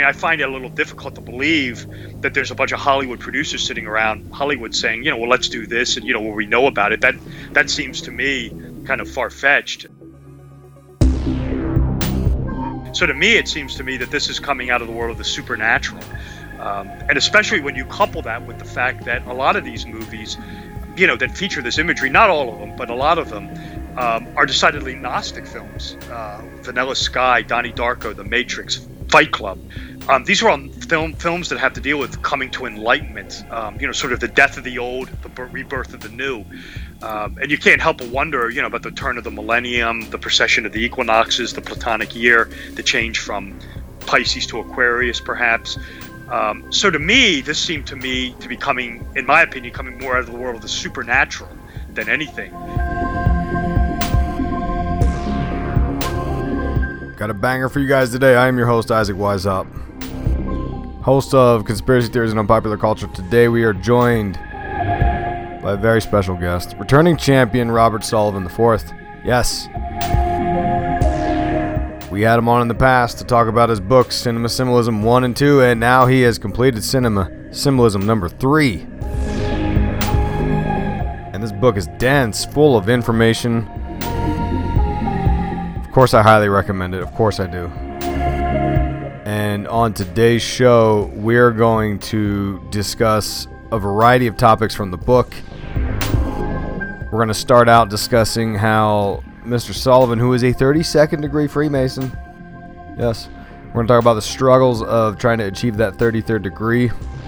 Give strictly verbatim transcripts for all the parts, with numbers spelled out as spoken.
mean, I find it a little difficult to believe that there's a bunch of Hollywood producers sitting around Hollywood saying, you know, well, let's do this, and you know, well, we know about it. That that seems to me kind of far-fetched. So to me, it seems to me that this is coming out of the world of the supernatural. Um, and especially when you couple that with the fact that a lot of these movies, you know, that feature this imagery, not all of them, but a lot of them, um, are decidedly Gnostic films. Uh, Vanilla Sky, Donnie Darko, The Matrix, Fight Club. Um, these are all film, films that have to deal with coming to enlightenment, um, you know, sort of the death of the old, the rebirth of the new. Um, and you can't help but wonder, you know, about the turn of the millennium, the precession of the equinoxes, the Platonic year, the change from Pisces to Aquarius, perhaps. Um, so to me, this seemed to me to be coming, in my opinion, coming more out of the world of the supernatural than anything. Got a banger for you guys today. I am your host, Isaac Weishaupt, host of Conspiracy Theories and Unpopular Culture. Today we are joined by a very special guest, returning champion Robert Sullivan the fourth. Yes, we had him on in the past to talk about his books, Cinema Symbolism one and two, and now he has completed Cinema Symbolism number three. And this book is dense, full of information. Of course, I highly recommend it. Of course, I do. And on today's show, we're going to discuss a variety of topics from the book. We're going to start out discussing how Mister Sullivan, who is a thirty-second degree Freemason, yes, we're going to talk about the struggles of trying to achieve that thirty-third degree,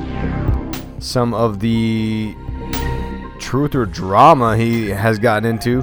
some of the truth or drama he has gotten into,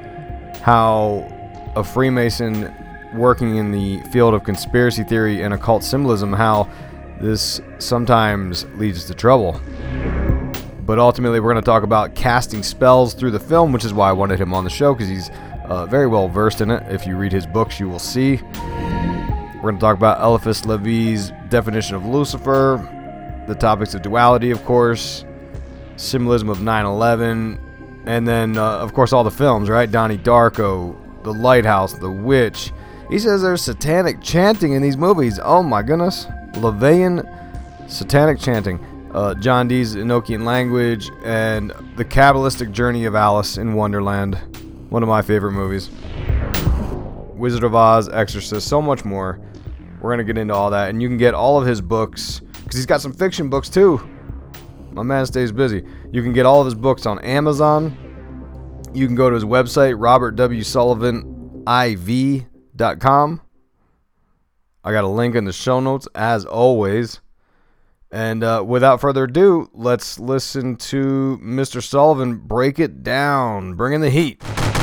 how a Freemason working in the field of conspiracy theory and occult symbolism, how this sometimes leads to trouble. But ultimately, we're going to talk about casting spells through the film, which is why I wanted him on the show, because he's uh, very well versed in it. If you read his books, you will see. We're going to talk about Eliphas Levi's definition of Lucifer, the topics of duality, of course, symbolism of nine eleven, and then, uh, of course, all the films, right? Donnie Darko, The Lighthouse, The Witch. He says there's satanic chanting in these movies. Oh my goodness. Levian satanic chanting. Uh, John Dee's Enochian language, and The Kabbalistic Journey of Alice in Wonderland. One of my favorite movies. Wizard of Oz, Exorcist, so much more. We're going to get into all that, and you can get all of his books, because he's got some fiction books too. My man stays busy. You can get all of his books on Amazon. You can go to his website, robert w sullivan i v dot com. I got a link in the show notes, as always. And uh, without further ado, let's listen to Mister Sullivan break it down. Bring in the heat.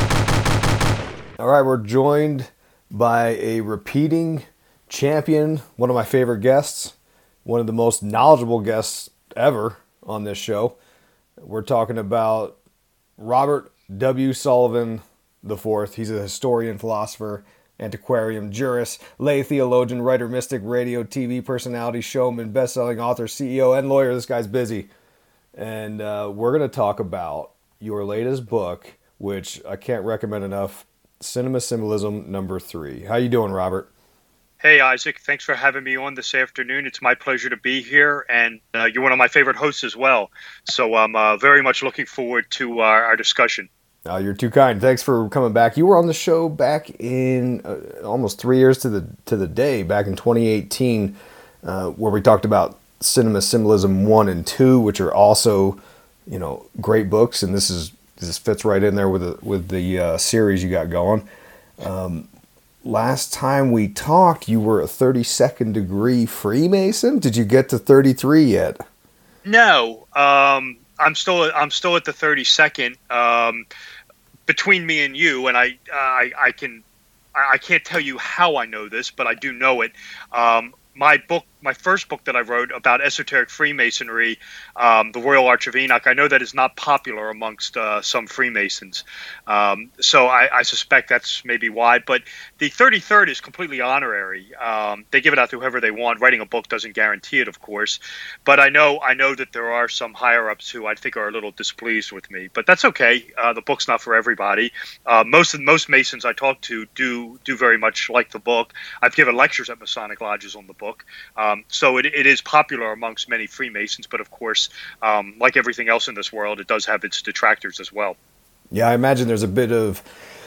All right, we're joined by a repeating champion, one of my favorite guests, one of the most knowledgeable guests ever on this show. We're talking about Robert W. Sullivan the fourth. He's a historian, philosopher, antiquarian, jurist, lay theologian, writer, mystic, radio, T V personality, showman, best-selling author, C E O, and lawyer. This guy's busy. And uh, we're going to talk about your latest book, which I can't recommend enough, Cinema Symbolism number three. How you doing, Robert? Hey, Isaac. Thanks for having me on this afternoon. It's my pleasure to be here, and uh, you're one of my favorite hosts as well. So I'm uh, very much looking forward to our, our discussion. Oh, you're too kind. Thanks for coming back. You were on the show back in uh, almost three years to the to the day, back in twenty eighteen, uh, where we talked about Cinema Symbolism one and two, which are also, you know, great books. And this is this fits right in there with the, with the uh, series you got going. Um, last time we talked, you were a thirty-second degree Freemason. Did you get to thirty-three yet? No. Um, I'm still I'm still at the thirty-second. Um, between me and you, and I, I, I can, I can't tell you how I know this, but I do know it. Um, my book, my first book that I wrote about esoteric Freemasonry, um, The Royal Arch of Enoch, I know that is not popular amongst uh, some Freemasons. Um, so I, I suspect that's maybe why. But the thirty-third is completely honorary. Um, they give it out to whoever they want. Writing a book doesn't guarantee it, of course. But I know I know that there are some higher-ups who I think are a little displeased with me. But that's okay. Uh, the book's not for everybody. Uh, most most Masons I talk to do do very much like the book. I've given lectures at Masonic lodges on the book. Uh, Um, so it, it is popular amongst many Freemasons, but of course, um, like everything else in this world, it does have its detractors as well. Yeah, I imagine there's a bit of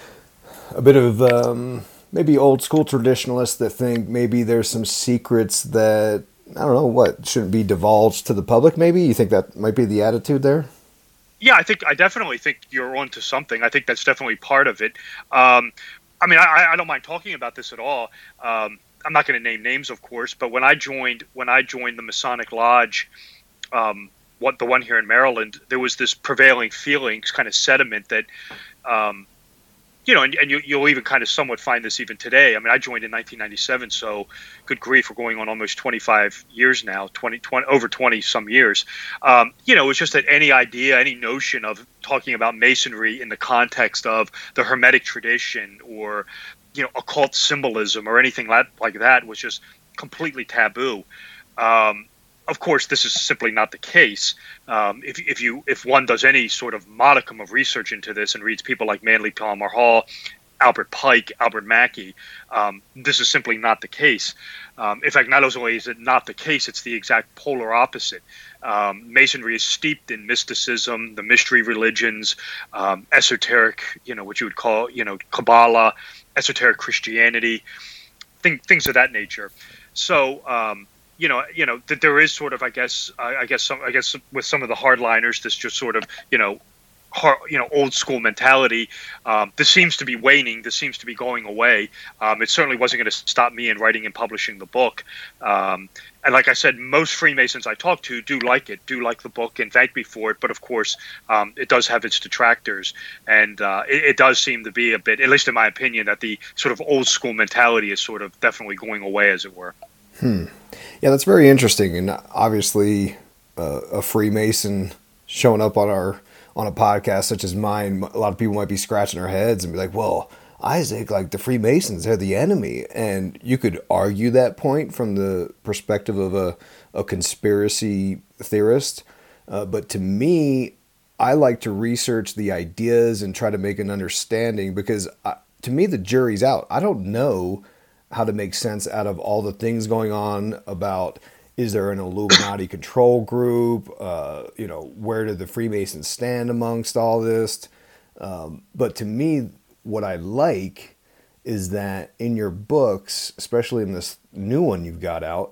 a bit of um, maybe old school traditionalists that think maybe there's some secrets that, I don't know, what shouldn't be divulged to the public. Maybe you think that might be the attitude there. Yeah, I think I definitely think you're onto something. I think that's definitely part of it. Um, I mean, I, I don't mind talking about this at all. Um, I'm not going to name names, of course, but when I joined when I joined the Masonic Lodge, um, what the one here in Maryland, there was this prevailing feeling, kind of sentiment that, um, you know, and, and you, you'll even kind of somewhat find this even today. I mean, I joined in nineteen ninety-seven, so good grief, we're going on almost twenty-five years now, twenty, twenty over twenty some years. Um, you know, it's just that any idea, any notion of talking about Masonry in the context of the Hermetic tradition or, you know, occult symbolism or anything like, like that was just completely taboo. Um, Of course, this is simply not the case. Um, if, if you if one does any sort of modicum of research into this and reads people like Manly Palmer Hall, Albert Pike, Albert Mackey, um, this is simply not the case. Um, in fact, not only is it not the case, it's the exact polar opposite. Um, Masonry is steeped in mysticism, the mystery religions, um, esoteric, you know, what you would call, you know, Kabbalah, esoteric Christianity, thing, things of that nature. So. Um, You know, you know that there is sort of, I guess, I, I guess, some, I guess, with some of the hardliners, this just sort of, you know, hard, you know, old school mentality. Um, this seems to be waning. This seems to be going away. Um, it certainly wasn't going to stop me in writing and publishing the book. Um, and like I said, most Freemasons I talk to do like it, do like the book, and thank me for it. But of course, um, it does have its detractors, and uh, it, it does seem to be a bit, at least in my opinion, that the sort of old school mentality is sort of definitely going away, as it were. Hmm. Yeah, that's very interesting, and obviously, uh, a Freemason showing up on our on a podcast such as mine, a lot of people might be scratching their heads and be like, "Well, Isaac, like the Freemasons, they're the enemy," and you could argue that point from the perspective of a a conspiracy theorist, uh, but to me, I like to research the ideas and try to make an understanding because I, to me, the jury's out. I don't know how to make sense out of all the things going on about, is there an Illuminati control group? Uh, you know, where do the Freemasons stand amongst all this? Um, but to me, what I like is that in your books, especially in this new one you've got out,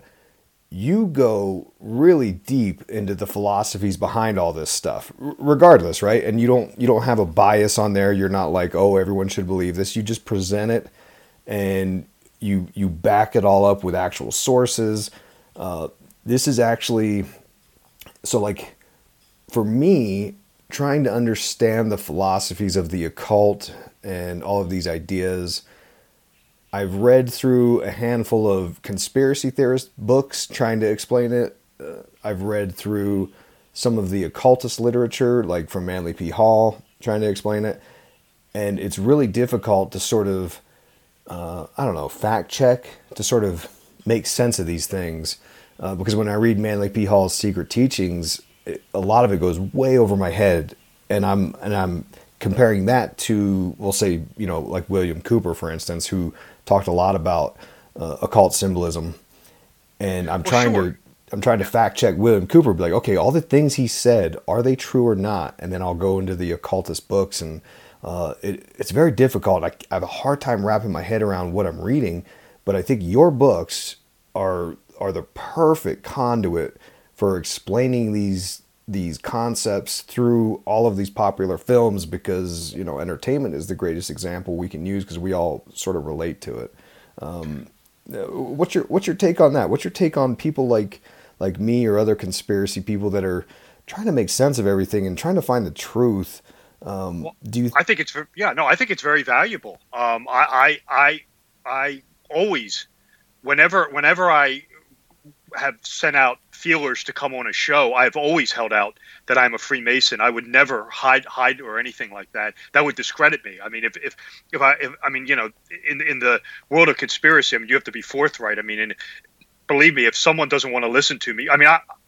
you go really deep into the philosophies behind all this stuff, r- regardless, right? And you don't you don't have a bias on there. You're not like, oh, everyone should believe this. You just present it, and You you back it all up with actual sources. Uh, this is actually, so like, for me, trying to understand the philosophies of the occult and all of these ideas, I've read through a handful of conspiracy theorist books trying to explain it. Uh, I've read through some of the occultist literature, like from Manly P. Hall, trying to explain it. And it's really difficult to sort of, Uh, I don't know, fact check, to sort of make sense of these things. Uh, because when I read Manly P. Hall's Secret Teachings, it, a lot of it goes way over my head. And I'm, and I'm comparing that to, we'll say, you know, like William Cooper, for instance, who talked a lot about uh, occult symbolism. And I'm well, trying sure. to, I'm trying to fact check William Cooper, be like, okay, all the things he said, are they true or not? And then I'll go into the occultist books, and Uh, it, it's very difficult. I, I have a hard time wrapping my head around what I'm reading, but I think your books are are the perfect conduit for explaining these these concepts through all of these popular films, because, you know, entertainment is the greatest example we can use because we all sort of relate to it. Um, what's your what's your take on that? What's your take on people like like me or other conspiracy people that are trying to make sense of everything and trying to find the truth? Um, Well, do you th- I think it's yeah no I think it's very valuable. Um, I, I I I always whenever whenever I have sent out feelers to come on a show, I've always held out that I'm a Freemason. I would never hide hide or anything like that. That would discredit me. I mean, if if if I if, I mean, you know, in in the world of conspiracy, I mean, you have to be forthright. I mean, and believe me, if someone doesn't want to listen to me, I mean, I,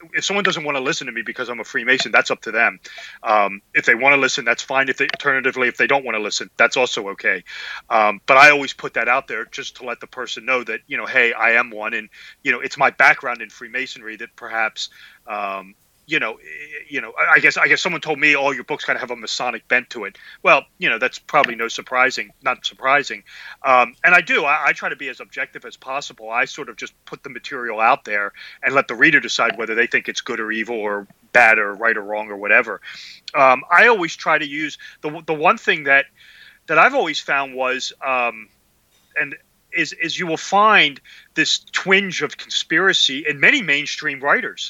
if someone doesn't want to listen to me because I'm a Freemason, that's up to them. Um, if they want to listen, that's fine. If they, alternatively, if they don't want to listen, that's also okay. Um, but I always put that out there just to let the person know that, you know, hey, I am one, and you know, it's my background in Freemasonry that perhaps. Um, You know, you know. I guess I guess someone told me all your books kind of have a Masonic bent to it. Well, you know, that's probably no surprising, not surprising. Um, and I do. I, I try to be as objective as possible. I sort of just put the material out there and let the reader decide whether they think it's good or evil or bad or right or wrong or whatever. Um, I always try to use the the one thing that that I've always found was, um, and is is you will find this twinge of conspiracy in many mainstream writers.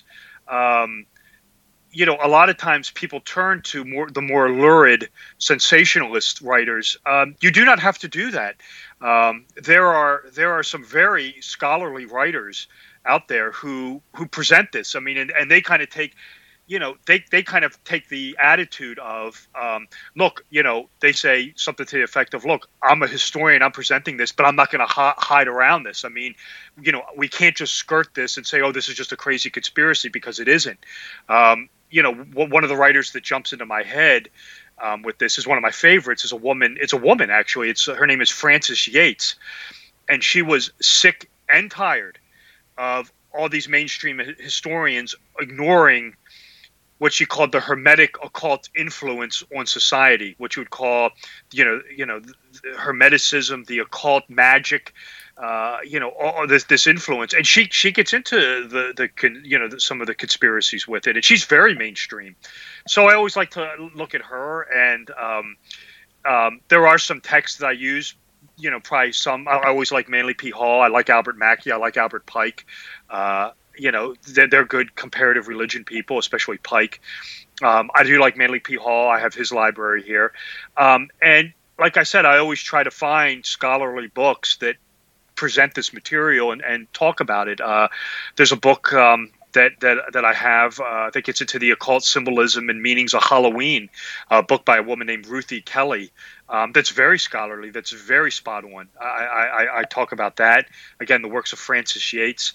Um, You know, a lot of times people turn to more the more lurid sensationalist writers. Um, you do not have to do that. Um, there are there are some very scholarly writers out there who who present this. I mean, and, and they kind of take, you know, they, they kind of take the attitude of, um, look, you know, they say something to the effect of, look, I'm a historian, I'm presenting this, but I'm not going to hi- hide around this. I mean, you know, we can't just skirt this and say, oh, this is just a crazy conspiracy, because it isn't. Um, you know, one of the writers that jumps into my head um, with this is one of my favorites. Is a woman. It's a woman actually. It's her name is Frances Yates, and she was sick and tired of all these mainstream historians ignoring what she called the Hermetic occult influence on society, which you would call, you know, you know, Hermeticism, the occult magic. Uh, you know, all this this influence, and she she gets into the the you know the, some of the conspiracies with it, and she's very mainstream. So I always like to look at her, and um, um, there are some texts that I use. You know, probably some. I always like Manly P. Hall. I like Albert Mackey. I like Albert Pike. Uh, you know, they're, they're good comparative religion people, especially Pike. Um, I do like Manly P. Hall. I have his library here, um, and like I said, I always try to find scholarly books that present this material and, and talk about it. Uh, there's a book um, that, that that I have uh, that gets into the occult symbolism and meanings of Halloween, a book by a woman named Ruthie Kelly. Um, that's very scholarly. That's very spot on. I, I, I talk about that. Again, the works of Frances Yates.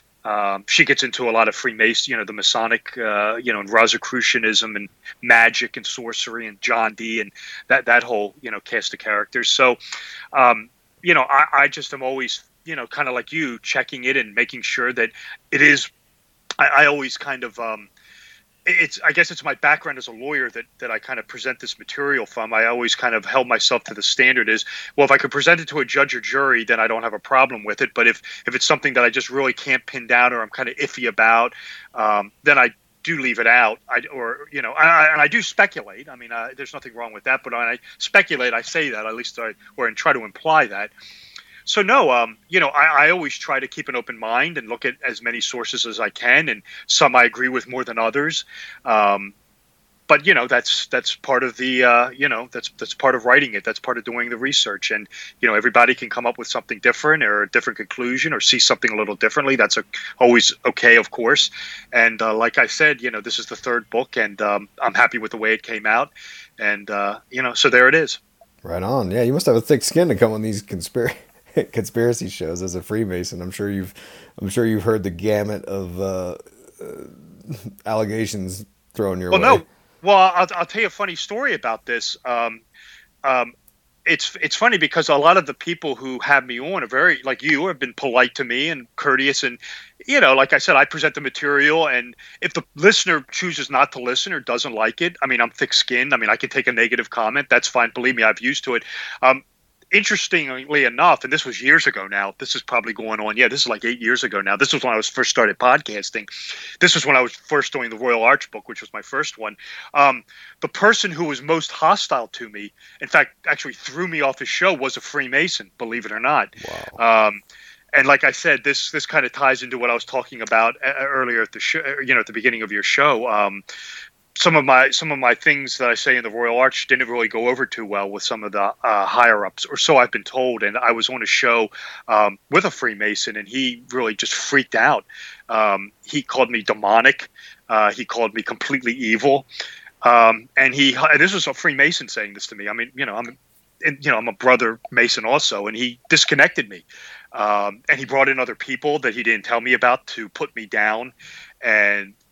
Um, she gets into a lot of Freemason, you know, the Masonic, uh, you know, and Rosicrucianism and magic and sorcery and John Dee and that, that whole, you know, cast of characters. So, um, you know, I, I just am always, you know, kind of like you, checking it and making sure that it is. I, I always kind of, um, it's. I guess it's my background as a lawyer that that I kind of present this material from. I always kind of held myself to the standard is, well, if I could present it to a judge or jury, then I don't have a problem with it. But if if it's something that I just really can't pin down or I'm kind of iffy about, um, then I do leave it out. I or you know, I, and I do speculate. I mean, uh, there's nothing wrong with that. But when I speculate, I say that at least I or and try to imply that. So no, um, you know, I, I always try to keep an open mind and look at as many sources as I can, and some I agree with more than others. Um, but you know, that's that's part of the uh, you know that's that's part of writing it. That's part of doing the research, and you know, everybody can come up with something different or a different conclusion or see something a little differently. That's a, always okay, of course. And uh, like I said, you know, this is the third book, and um, I'm happy with the way it came out. And uh, you know, so there it is. Right on. Yeah, you must have a thick skin to come on these conspiracy. conspiracy shows as a Freemason. I'm sure you've, I'm sure you've heard the gamut of uh, uh, allegations thrown your well, way. Well, no. Well, I'll, I'll tell you a funny story about this. Um, um, it's it's funny because a lot of the people who have me on are very, like you, have been polite to me and courteous, and you know, like I said, I present the material, and if the listener chooses not to listen or doesn't like it, I mean, I'm thick-skinned. I mean, I can take a negative comment. That's fine. Believe me, I've used to it. Um, Interestingly enough, and this was years ago now, this is probably going on, yeah, this is like eight years ago now. This was when I was first started podcasting. This was when I was first doing the Royal Arch book, which was my first one. Um, the person who was most hostile to me, in fact, actually threw me off his show, was a Freemason, believe it or not. Wow. Um, and like I said, this this kind of ties into what I was talking about earlier at the show, you know, at the beginning of your show. Um, Some of my some of my things that I say in the Royal Arch didn't really go over too well with some of the uh, higher ups, or so I've been told. And I was on a show um, with a Freemason, and he really just freaked out. Um, he called me demonic. Uh, he called me completely evil. Um, and he and this was a Freemason saying this to me. I mean, you know, I'm you know I'm a brother Mason also, and he disconnected me. Um, and he brought in other people that he didn't tell me about to put me down. And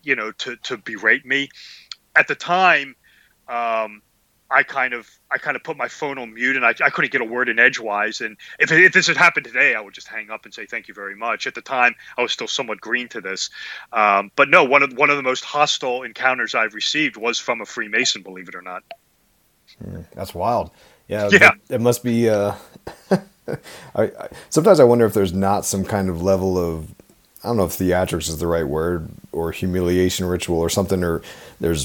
you know, to to berate me. At the time, um, I kind of I kind of put my phone on mute, and I, I couldn't get a word in edgewise. And if, if this had happened today, I would just hang up and say thank you very much. At the time, I was still somewhat green to this. Um, but no, one of one of the most hostile encounters I've received was from a Freemason, believe it or not. Mm, that's wild. Yeah, yeah. It, it must be. Uh, I, I, sometimes I wonder if there's not some kind of level of, I don't know if theatrics is the right word, or humiliation ritual or something, or there's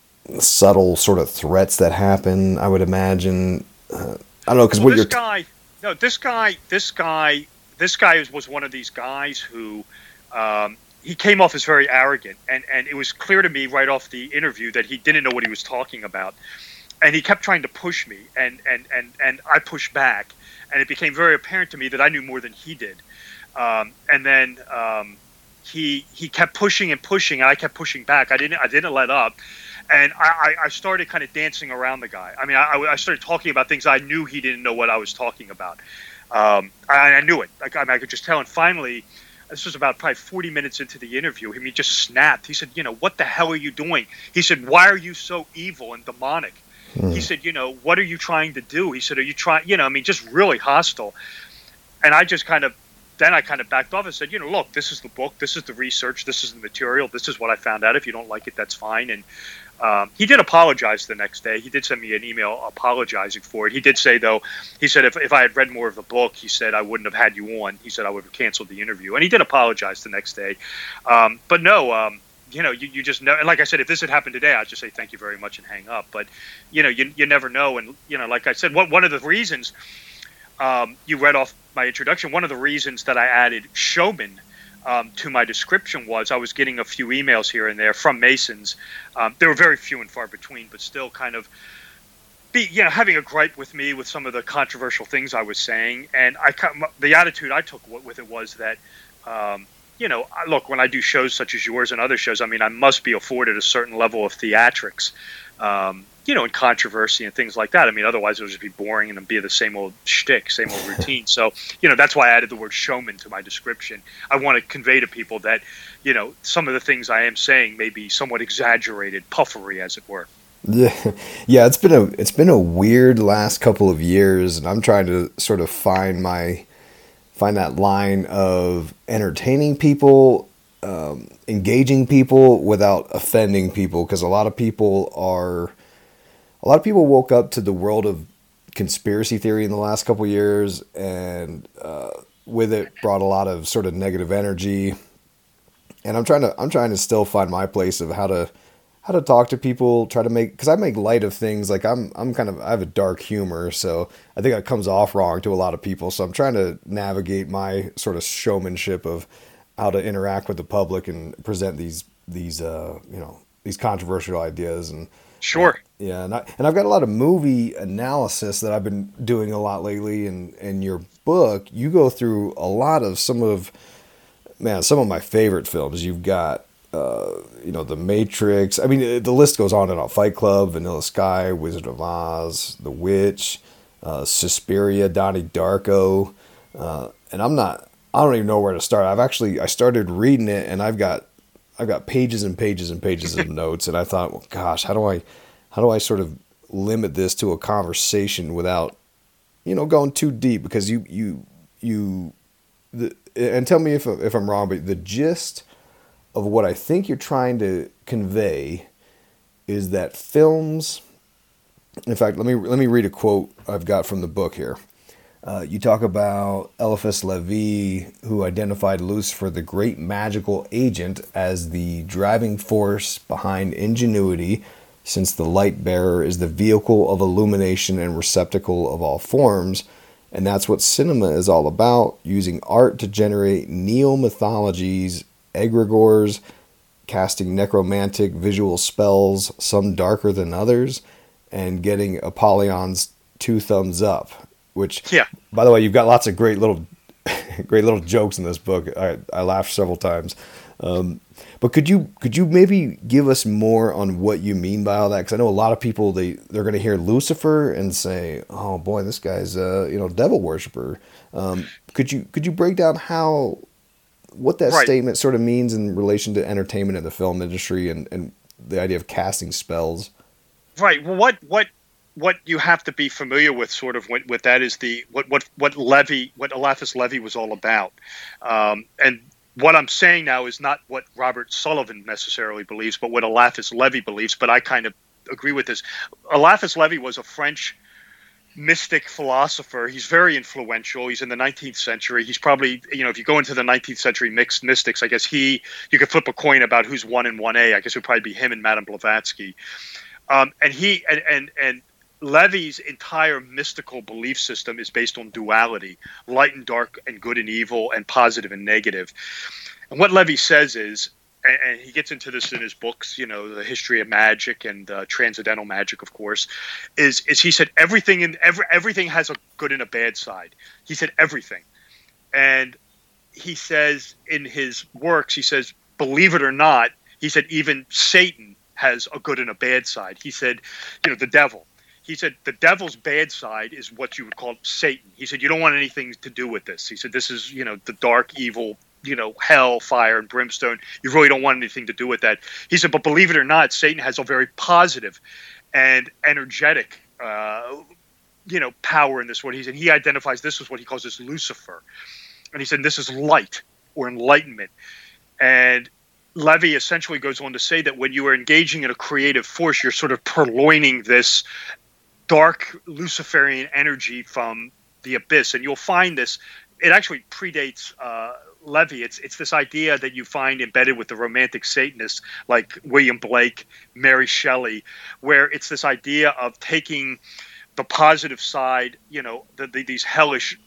subtle sort of threats that happen, I would imagine. Uh, I don't know, because well, what this you're... T- guy, no, this guy, this guy, this guy was one of these guys who, um, he came off as very arrogant, and, and it was clear to me right off the interview that he didn't know what he was talking about. And he kept trying to push me, and, and, and, and I pushed back. And it became very apparent to me that I knew more than he did. Um, and then um, he he kept pushing and pushing, and I kept pushing back. I didn't I didn't let up. And I, I started kind of dancing around the guy. I mean, I, I started talking about things I knew he didn't know what I was talking about. Um, I, I knew it. Like, I, mean, I could just tell. And finally, this was about probably forty minutes into the interview, he just snapped. He said, you know, what the hell are you doing? He said, why are you so evil and demonic? Mm. He said, you know, what are you trying to do? He said, are you trying, you know, I mean, just really hostile. And I just kind of, then I kind of backed off and said, you know, look, this is the book. This is the research. This is the material. This is what I found out. If you don't like it, that's fine. And Um, he did apologize the next day. He did send me an email apologizing for it. He did say, though, he said if, if I had read more of the book, he said I wouldn't have had you on. He said I would have canceled the interview. And he did apologize the next day. Um, but no, um, you know, you, you just know. And like I said, if this had happened today, I'd just say thank you very much and hang up. But, you know, you, you never know. And, you know, like I said, one, one of the reasons um, you read off my introduction, one of the reasons that I added showman Um, to my description was I was getting a few emails here and there from Masons. Um, they were very few and far between, but still kind of be, you know, having a gripe with me with some of the controversial things I was saying. And I, the attitude I took with it was that, um, you know, look, when I do shows such as yours and other shows, I mean, I must be afforded a certain level of theatrics, um, you know, and controversy and things like that. I mean, otherwise it would just be boring and it'd be the same old shtick, same old routine. So, you know, that's why I added the word showman to my description. I want to convey to people that, you know, some of the things I am saying may be somewhat exaggerated, puffery, as it were. Yeah, yeah. It's been a it's been a weird last couple of years, and I'm trying to sort of find my find that line of entertaining people, um, engaging people without offending people, because a lot of people are. A lot of people woke up to the world of conspiracy theory in the last couple of years, and uh, with it brought a lot of sort of negative energy. And I'm trying to I'm trying to still find my place of how to how to talk to people, try to make, because I make light of things. Like I'm I'm kind of I have a dark humor, so I think that comes off wrong to a lot of people. So I'm trying to navigate my sort of showmanship of how to interact with the public and present these these uh, you know these controversial ideas. And sure. Uh, yeah, and, I, and I've got a lot of movie analysis that I've been doing a lot lately. And in your book, you go through a lot of some of, man, some of my favorite films. You've got, uh, you know, The Matrix. I mean, the list goes on and on. Fight Club, Vanilla Sky, Wizard of Oz, The Witch, uh, Suspiria, Donnie Darko. Uh, and I'm not, I don't even know where to start. I've actually, I started reading it, and I've got, I've got pages and pages and pages of notes. And I thought, well, gosh, how do I... How do I sort of limit this to a conversation without, you know, going too deep? Because you, you, you, the, and tell me if if I'm wrong, but the gist of what I think you're trying to convey is that films. In fact, let me let me read a quote I've got from the book here. Uh, you talk about Eliphas Levi, who identified Lucifer, the great magical agent, as the driving force behind ingenuity, since the light bearer is the vehicle of illumination and receptacle of all forms. And that's what cinema is all about, using art to generate neo-mythologies, egregores, casting necromantic visual spells, some darker than others, and getting Apollyon's two thumbs up. Which, yeah. By the way, you've got lots of great little great little jokes in this book. I, I laughed several times. Um, but could you could you maybe give us more on what you mean by all that? Because I know a lot of people, they they're going to hear Lucifer and say, "Oh boy, this guy's a you know devil worshiper." Um, could you could you break down how what that right. statement sort of means in relation to entertainment and the film industry and, and the idea of casting spells. Right. Well, what what what you have to be familiar with, sort of, with, with that is the what what what Levy, what Eliphas Levi was all about, um, and what I'm saying now is not what Robert Sullivan necessarily believes, but what Eliphas Levi believes. But I kind of agree with this. Eliphas Levi was a French mystic philosopher. He's very influential. He's in the nineteenth century. He's probably, you know, if you go into the nineteenth century mixed mystics, I guess he, you could flip a coin about who's one and one A. I guess it would probably be him and Madame Blavatsky. Um, and he, and, and, and Levi's entire mystical belief system is based on duality, light and dark and good and evil and positive and negative. And what Levi says is, and, and he gets into this in his books, you know, the history of magic and uh, transcendental magic, of course, is is he said everything in every everything has a good and a bad side. He said everything, and he says in his works, he says, believe it or not, he said even Satan has a good and a bad side. He said, you know, the devil. He said the devil's bad side is what you would call Satan. He said you don't want anything to do with this. He said this is, you know, the dark evil, you know, hell, fire, and brimstone. You really don't want anything to do with that. He said, but believe it or not, Satan has a very positive and energetic, uh, you know, power in this world. He said he identifies this as what he calls this Lucifer. And he said this is light or enlightenment. And Levi essentially goes on to say that when you are engaging in a creative force, you're sort of purloining this dark Luciferian energy from the abyss. And you'll find this, it actually predates uh, Levi. It's it's this idea that you find embedded with the romantic Satanists like William Blake, Mary Shelley, where it's this idea of taking the positive side, you know, the, the, these hellish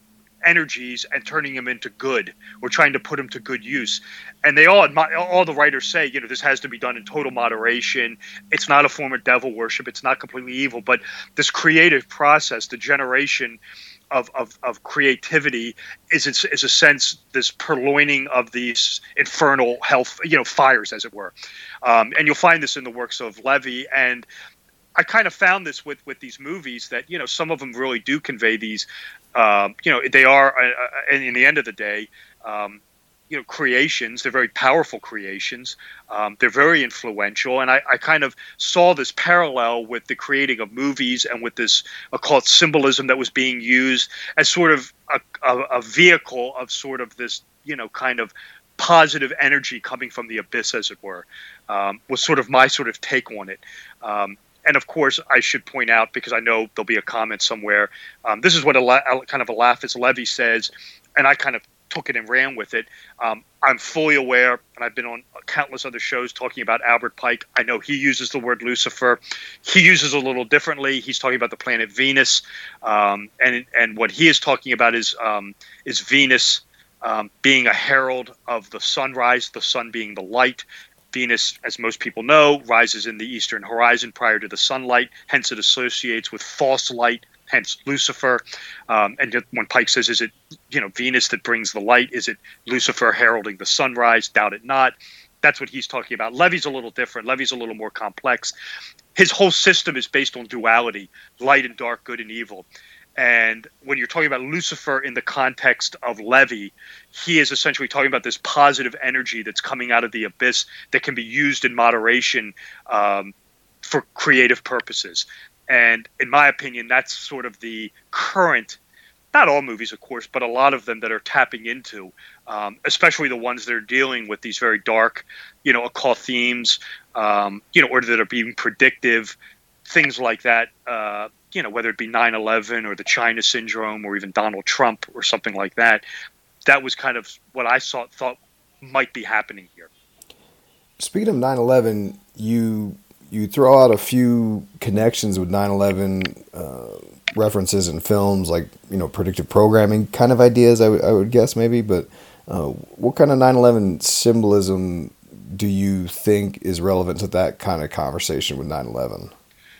energies and turning them into good, or trying to put them to good use. And they all all the writers say, you know, this has to be done in total moderation. It's not a form of devil worship. It's not completely evil, but this creative process, the generation of of, of creativity, is is a sense this purloining of these infernal hell, you know, fires, as it were. Um, and you'll find this in the works of Levi. And I kind of found this with with these movies that, you know, some of them really do convey these. Um, you know, they are, uh, in the end of the day, um, you know, creations. They're very powerful creations. Um, they're very influential. And I, I kind of saw this parallel with the creating of movies and with this occult symbolism that was being used as sort of a, a, a vehicle of sort of this, you know, kind of positive energy coming from the abyss, as it were, um, was sort of my sort of take on it. Um, And of course, I should point out, because I know there'll be a comment somewhere, um, this is what a kind of Eliphas Levi says, and I kind of took it and ran with it. Um, I'm fully aware, and I've been on countless other shows talking about Albert Pike. I know he uses the word Lucifer. He uses it a little differently. He's talking about the planet Venus, um, and and what he is talking about is um, is Venus um, being a herald of the sunrise, the sun being the light. Venus, as most people know, rises in the eastern horizon prior to the sunlight, hence it associates with false light, hence Lucifer. Um, and when Pike says, is it, you know, Venus that brings the light? Is it Lucifer heralding the sunrise? Doubt it not. That's what he's talking about. Levi's a little different. Levi's a little more complex. His whole system is based on duality, light and dark, good and evil. And when you're talking about Lucifer in the context of Levi, he is essentially talking about this positive energy that's coming out of the abyss that can be used in moderation um, for creative purposes. And in my opinion, that's sort of the current, not all movies, of course, but a lot of them that are tapping into, um, especially the ones that are dealing with these very dark, you know, occult themes, um, you know, or that are being predictive, things like that. Uh, you know, whether it be nine eleven or the China syndrome or even Donald Trump or something like that. That was kind of what I saw, thought might be happening here. Speaking of nine eleven, you you throw out a few connections with nine eleven uh, references in films, like, you know, predictive programming kind of ideas, I, w- I would guess maybe. But uh, what kind of nine eleven symbolism do you think is relevant to that kind of conversation with nine eleven?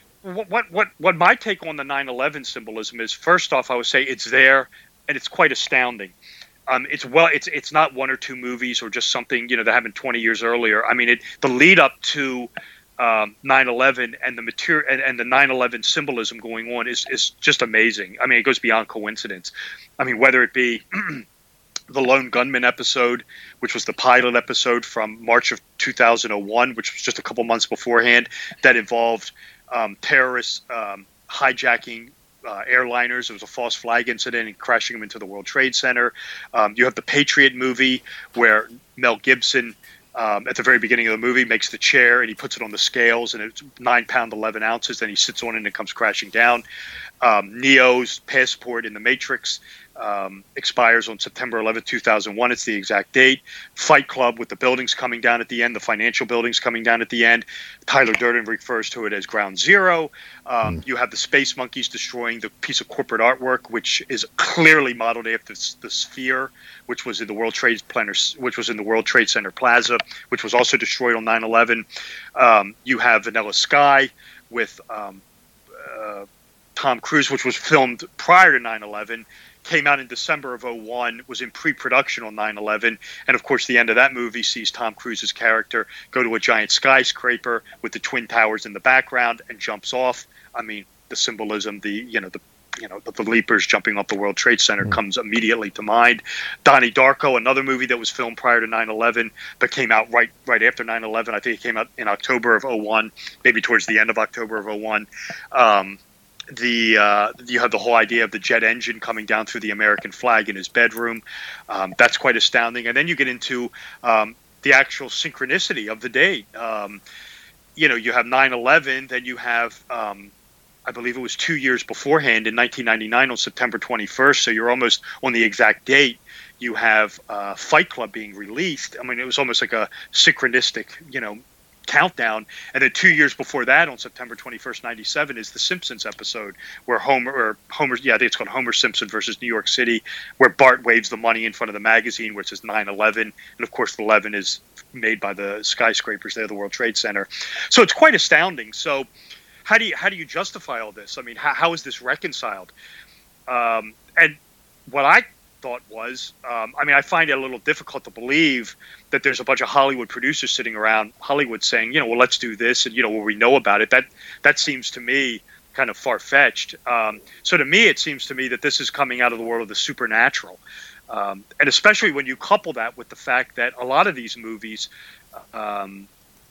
What what what my take on the nine eleven symbolism is, first off, I would say it's there and it's quite astounding. Um, it's well, it's it's not one or two movies or just something, you know, that happened twenty years earlier. I mean, it the lead up to um, nine eleven and the material and, and the nine eleven symbolism going on is is just amazing. I mean, it goes beyond coincidence. I mean, whether it be the Lone Gunman episode, which was the pilot episode from March of two thousand one, which was just a couple months beforehand, that involved um, terrorists um, hijacking uh, airliners. It was a false flag incident and crashing them into the World Trade Center. Um, you have the Patriot movie where Mel Gibson, Um, at the very beginning of the movie, makes the chair and he puts it on the scales and it's nine pound eleven ounces. Then he sits on it and it comes crashing down. Um, Neo's passport in the Matrix um, expires on September eleventh, two thousand one. It's the exact date. Fight Club with the buildings coming down at the end, the financial buildings coming down at the end. Tyler Durden refers to it as Ground Zero. Um, mm. You have the Space Monkeys destroying the piece of corporate artwork, which is clearly modeled after the Sphere, which was in the World Trade Center, which was in the World Trade Center Plaza, which was also destroyed on nine eleven. Um, you have Vanilla Sky with um, uh, Tom Cruise, which was filmed prior to nine eleven, came out in December of oh one, was in pre-production on nine eleven, and of course the end of that movie sees Tom Cruise's character go to a giant skyscraper with the Twin Towers in the background and jumps off. I mean, the symbolism, the you know the you know the, the leapers jumping off the World Trade Center mm. comes immediately to mind. Donnie Darko, another movie that was filmed prior to nine eleven but came out right right after nine eleven. I think it came out in October of oh one, maybe towards the end of October of oh one. Um, The uh, you have the whole idea of the jet engine coming down through the American flag in his bedroom. Um, that's quite astounding. And then you get into um, the actual synchronicity of the date. Um, you know, you have nine eleven, then you have, um, I believe it was two years beforehand in nineteen ninety-nine on September twenty-first. So you're almost on the exact date. You have uh, Fight Club being released. I mean, it was almost like a synchronistic, you know, countdown. And then two years before that, on September twenty-first, ninety-seven, is the Simpsons episode where Homer, or Homer, yeah, I think it's called Homer Simpson versus New York City, where Bart waves the money in front of the magazine, which is nine eleven. And of course, the eleven is made by the skyscrapers there, the World Trade Center. So it's quite astounding. So how do you how do you justify all this? I mean, how, how is this reconciled? Um, and what I thought was, um, I mean, I find it a little difficult to believe that there's a bunch of Hollywood producers sitting around Hollywood saying, you know, well, let's do this, and you know, well, we know about it. That that seems to me kind of far-fetched. Um, so to me, it seems to me that this is coming out of the world of the supernatural, um, and especially when you couple that with the fact that a lot of these movies, um,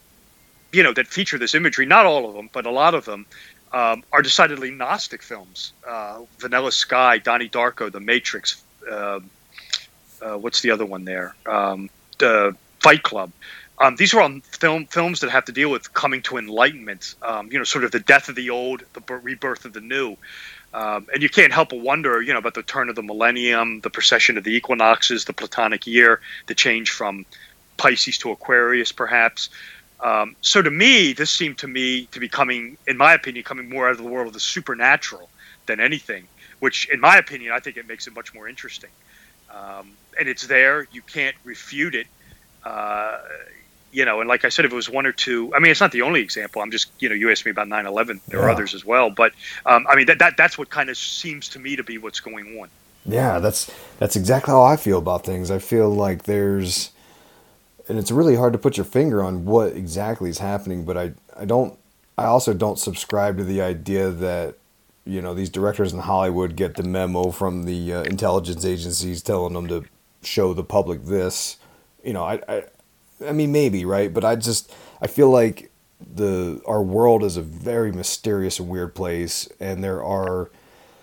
you know, that feature this imagery, not all of them, but a lot of them, um, are decidedly Gnostic films. Uh, Vanilla Sky, Donnie Darko, The Matrix. Uh, uh, what's the other one there? Um, the Fight Club. Um, these are all film films that have to deal with coming to enlightenment. Um, you know, sort of the death of the old, the rebirth of the new. Um, and you can't help but wonder, you know, about the turn of the millennium, the precession of the equinoxes, the Platonic year, the change from Pisces to Aquarius, perhaps. Um, so to me, this seemed to me to be coming, in my opinion, coming more out of the world of the supernatural than anything. Which, in my opinion, I think it makes it much more interesting. Um, and it's there. You can't refute it. Uh, you know, and like I said, if it was one or two, I mean, it's not the only example. I'm just, you know, you asked me about nine eleven. There yeah. are others as well. But, um, I mean, that, that that's what kind of seems to me to be what's going on. Yeah, that's that's exactly how I feel about things. I feel like there's, and it's really hard to put your finger on what exactly is happening, but I, I don't, I also don't subscribe to the idea that, you know, these directors in Hollywood get the memo from the uh, intelligence agencies telling them to show the public this. You know, I, I, I mean, maybe, right? But I just, I feel like the our world is a very mysterious and weird place, and there are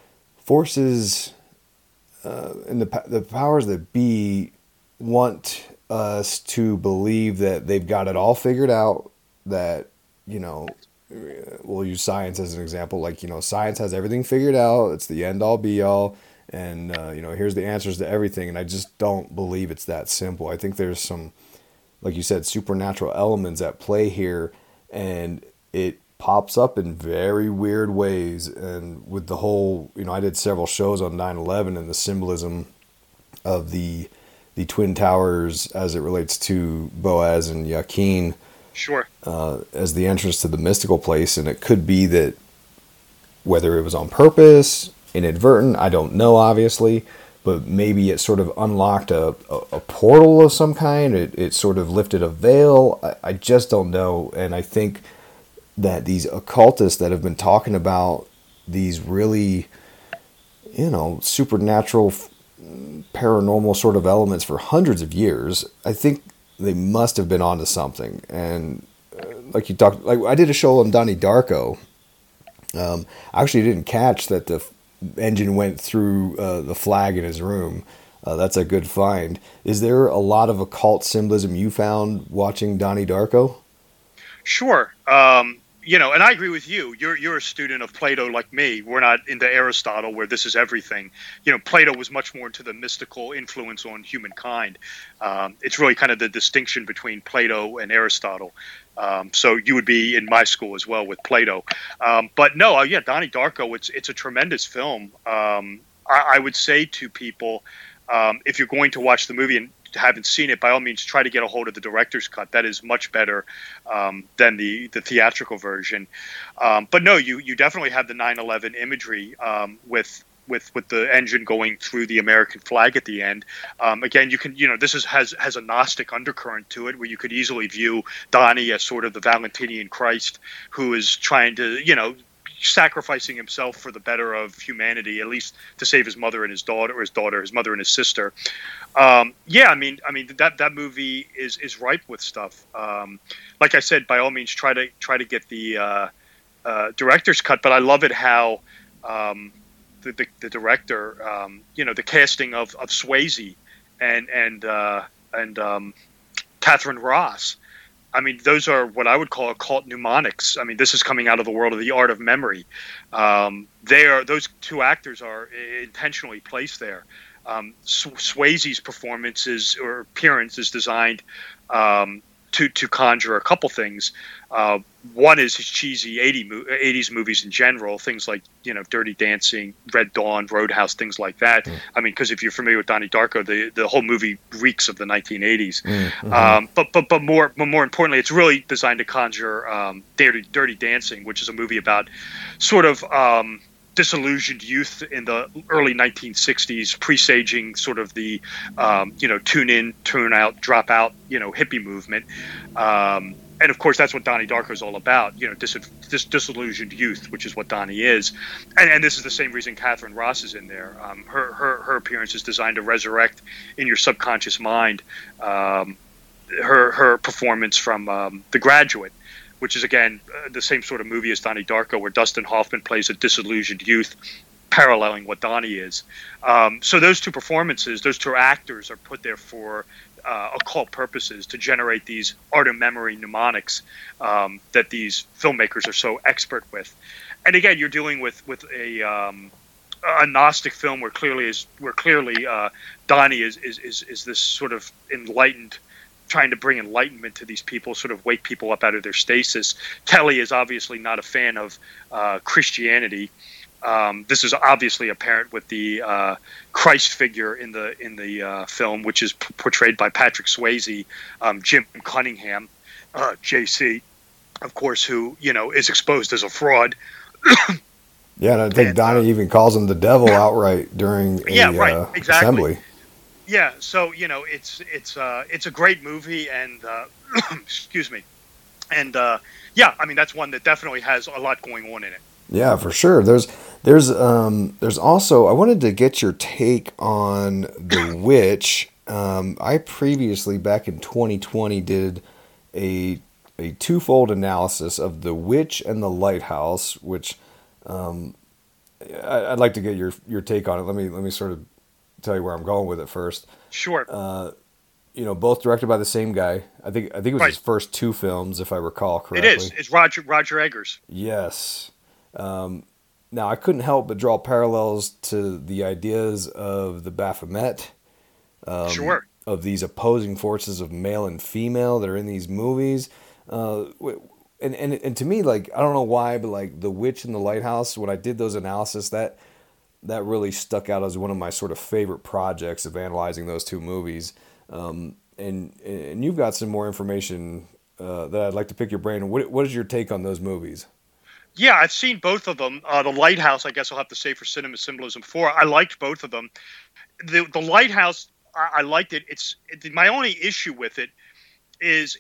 forces, uh, and the the powers that be want us to believe that they've got it all figured out. That, you know. We'll use science as an example. Like, you know, science has everything figured out. It's the end all be all. And, uh, you know, here's the answers to everything. And I just don't believe it's that simple. I think there's some, like you said, supernatural elements at play here. And it pops up in very weird ways. And with the whole, you know, I did several shows on nine eleven and the symbolism of the the Twin Towers as it relates to Boaz and Yakin. Sure. Uh, as the entrance to the mystical place, and it could be that whether it was on purpose, inadvertent, I don't know, obviously, but maybe it sort of unlocked a, a, a portal of some kind. It, it sort of lifted a veil. I, I just don't know, and I think that these occultists that have been talking about these really, you know, supernatural paranormal sort of elements for hundreds of years, I think they must have been onto something. And uh, like you talked, like I did a show on Donnie Darko. Um, I actually didn't catch that the f- engine went through uh, the flag in his room. Uh, that's a good find. Is there a lot of occult symbolism you found watching Donnie Darko? Sure. Um, you know, and I agree with you. You're you're a student of Plato like me. We're not into Aristotle, where this is everything. You know, Plato was much more into the mystical influence on humankind. Um, it's really kind of the distinction between Plato and Aristotle. Um, so you would be in my school as well with Plato. Um, but no, uh, yeah, Donnie Darko, it's it's a tremendous film. Um, I, I would say to people, um, if you're going to watch the movie and haven't seen it, by all means, try to get a hold of the director's cut. That is much better um, than the, the theatrical version. Um, but no, you you definitely have the nine eleven imagery um, with with with the engine going through the American flag at the end. Um, again, you can you know this is has has a Gnostic undercurrent to it, where you could easily view Donnie as sort of the Valentinian Christ who is trying to you know. sacrificing himself for the better of humanity, at least to save his mother and his daughter, or his daughter, his mother and his sister. Um, yeah, I mean, I mean that that movie is is ripe with stuff. Um, like I said, by all means, try to try to get the uh, uh, director's cut. But I love it how um, the, the the director, um, you know, the casting of of Swayze and and uh, and um, Catherine Ross. I mean, those are what I would call occult mnemonics. I mean, this is coming out of the world of the art of memory. Um, they are those two actors are intentionally placed there. Um, Swayze's performance is, or appearance is designed um, to to conjure a couple things. Uh, one is his cheesy eighties movies in general, things like you know Dirty Dancing, Red Dawn, Roadhouse, things like that. Mm. I mean, because if you're familiar with Donnie Darko, the the whole movie reeks of the nineteen eighties. Mm-hmm. Um, but but but more but more importantly, it's really designed to conjure um, Dirty Dirty Dancing, which is a movie about sort of um, disillusioned youth in the early nineteen sixties, presaging sort of the um, you know tune in, tune out, drop out, you know hippie movement. Um, And of course, that's what Donnie Darko is all about, you know, dis- dis- disillusioned youth, which is what Donnie is. And, and this is the same reason Catherine Ross is in there. Um, her, her her appearance is designed to resurrect in your subconscious mind um, her her performance from um, The Graduate, which is, again, uh, the same sort of movie as Donnie Darko, where Dustin Hoffman plays a disillusioned youth, paralleling what Donnie is. Um, so those two performances, those two actors are put there for Uh, occult purposes, to generate these art of memory mnemonics um, that these filmmakers are so expert with. And again, you're dealing with with a um, a Gnostic film where clearly is where clearly uh, Donnie is, is is is this sort of enlightened, trying to bring enlightenment to these people, sort of wake people up out of their stasis. Kelly is obviously not a fan of uh, Christianity. Um, this is obviously apparent with the uh, Christ figure in the in the uh, film, which is p- portrayed by Patrick Swayze, um, Jim Cunningham, uh, J C, of course, who you know is exposed as a fraud. Yeah, and I think and, Donnie uh, even calls him the devil outright during a yeah, right, uh, exactly. assembly. Yeah, so you know it's it's uh, it's a great movie, and uh, excuse me, and uh, yeah, I mean that's one that definitely has a lot going on in it. Yeah, for sure. There's there's um there's also I wanted to get your take on The Witch. Um, I previously back in twenty twenty did a a twofold analysis of The Witch and The Lighthouse, which um, I, I'd like to get your your take on it. Let me let me sort of tell you where I'm going with it first. Sure. Uh, you know, both directed by the same guy. I think I think it was right. his first two films, if I recall correctly. It is. It's Roger Roger Eggers. Yes. Um, now, I couldn't help but draw parallels to the ideas of the Baphomet, um, sure. of these opposing forces of male and female that are in these movies. Uh, and, and, and to me, like, I don't know why, but like The Witch and The Lighthouse, when I did those analysis, that, that really stuck out as one of my sort of favorite projects of analyzing those two movies. Um, and, and you've got some more information, uh, that I'd like to pick your brain. What, what is your take on those movies? Yeah, I've seen both of them. Uh, the Lighthouse, I guess I'll have to say for Cinema Symbolism four. I liked both of them. The The Lighthouse, I, I liked it. It's it, my only issue with it is it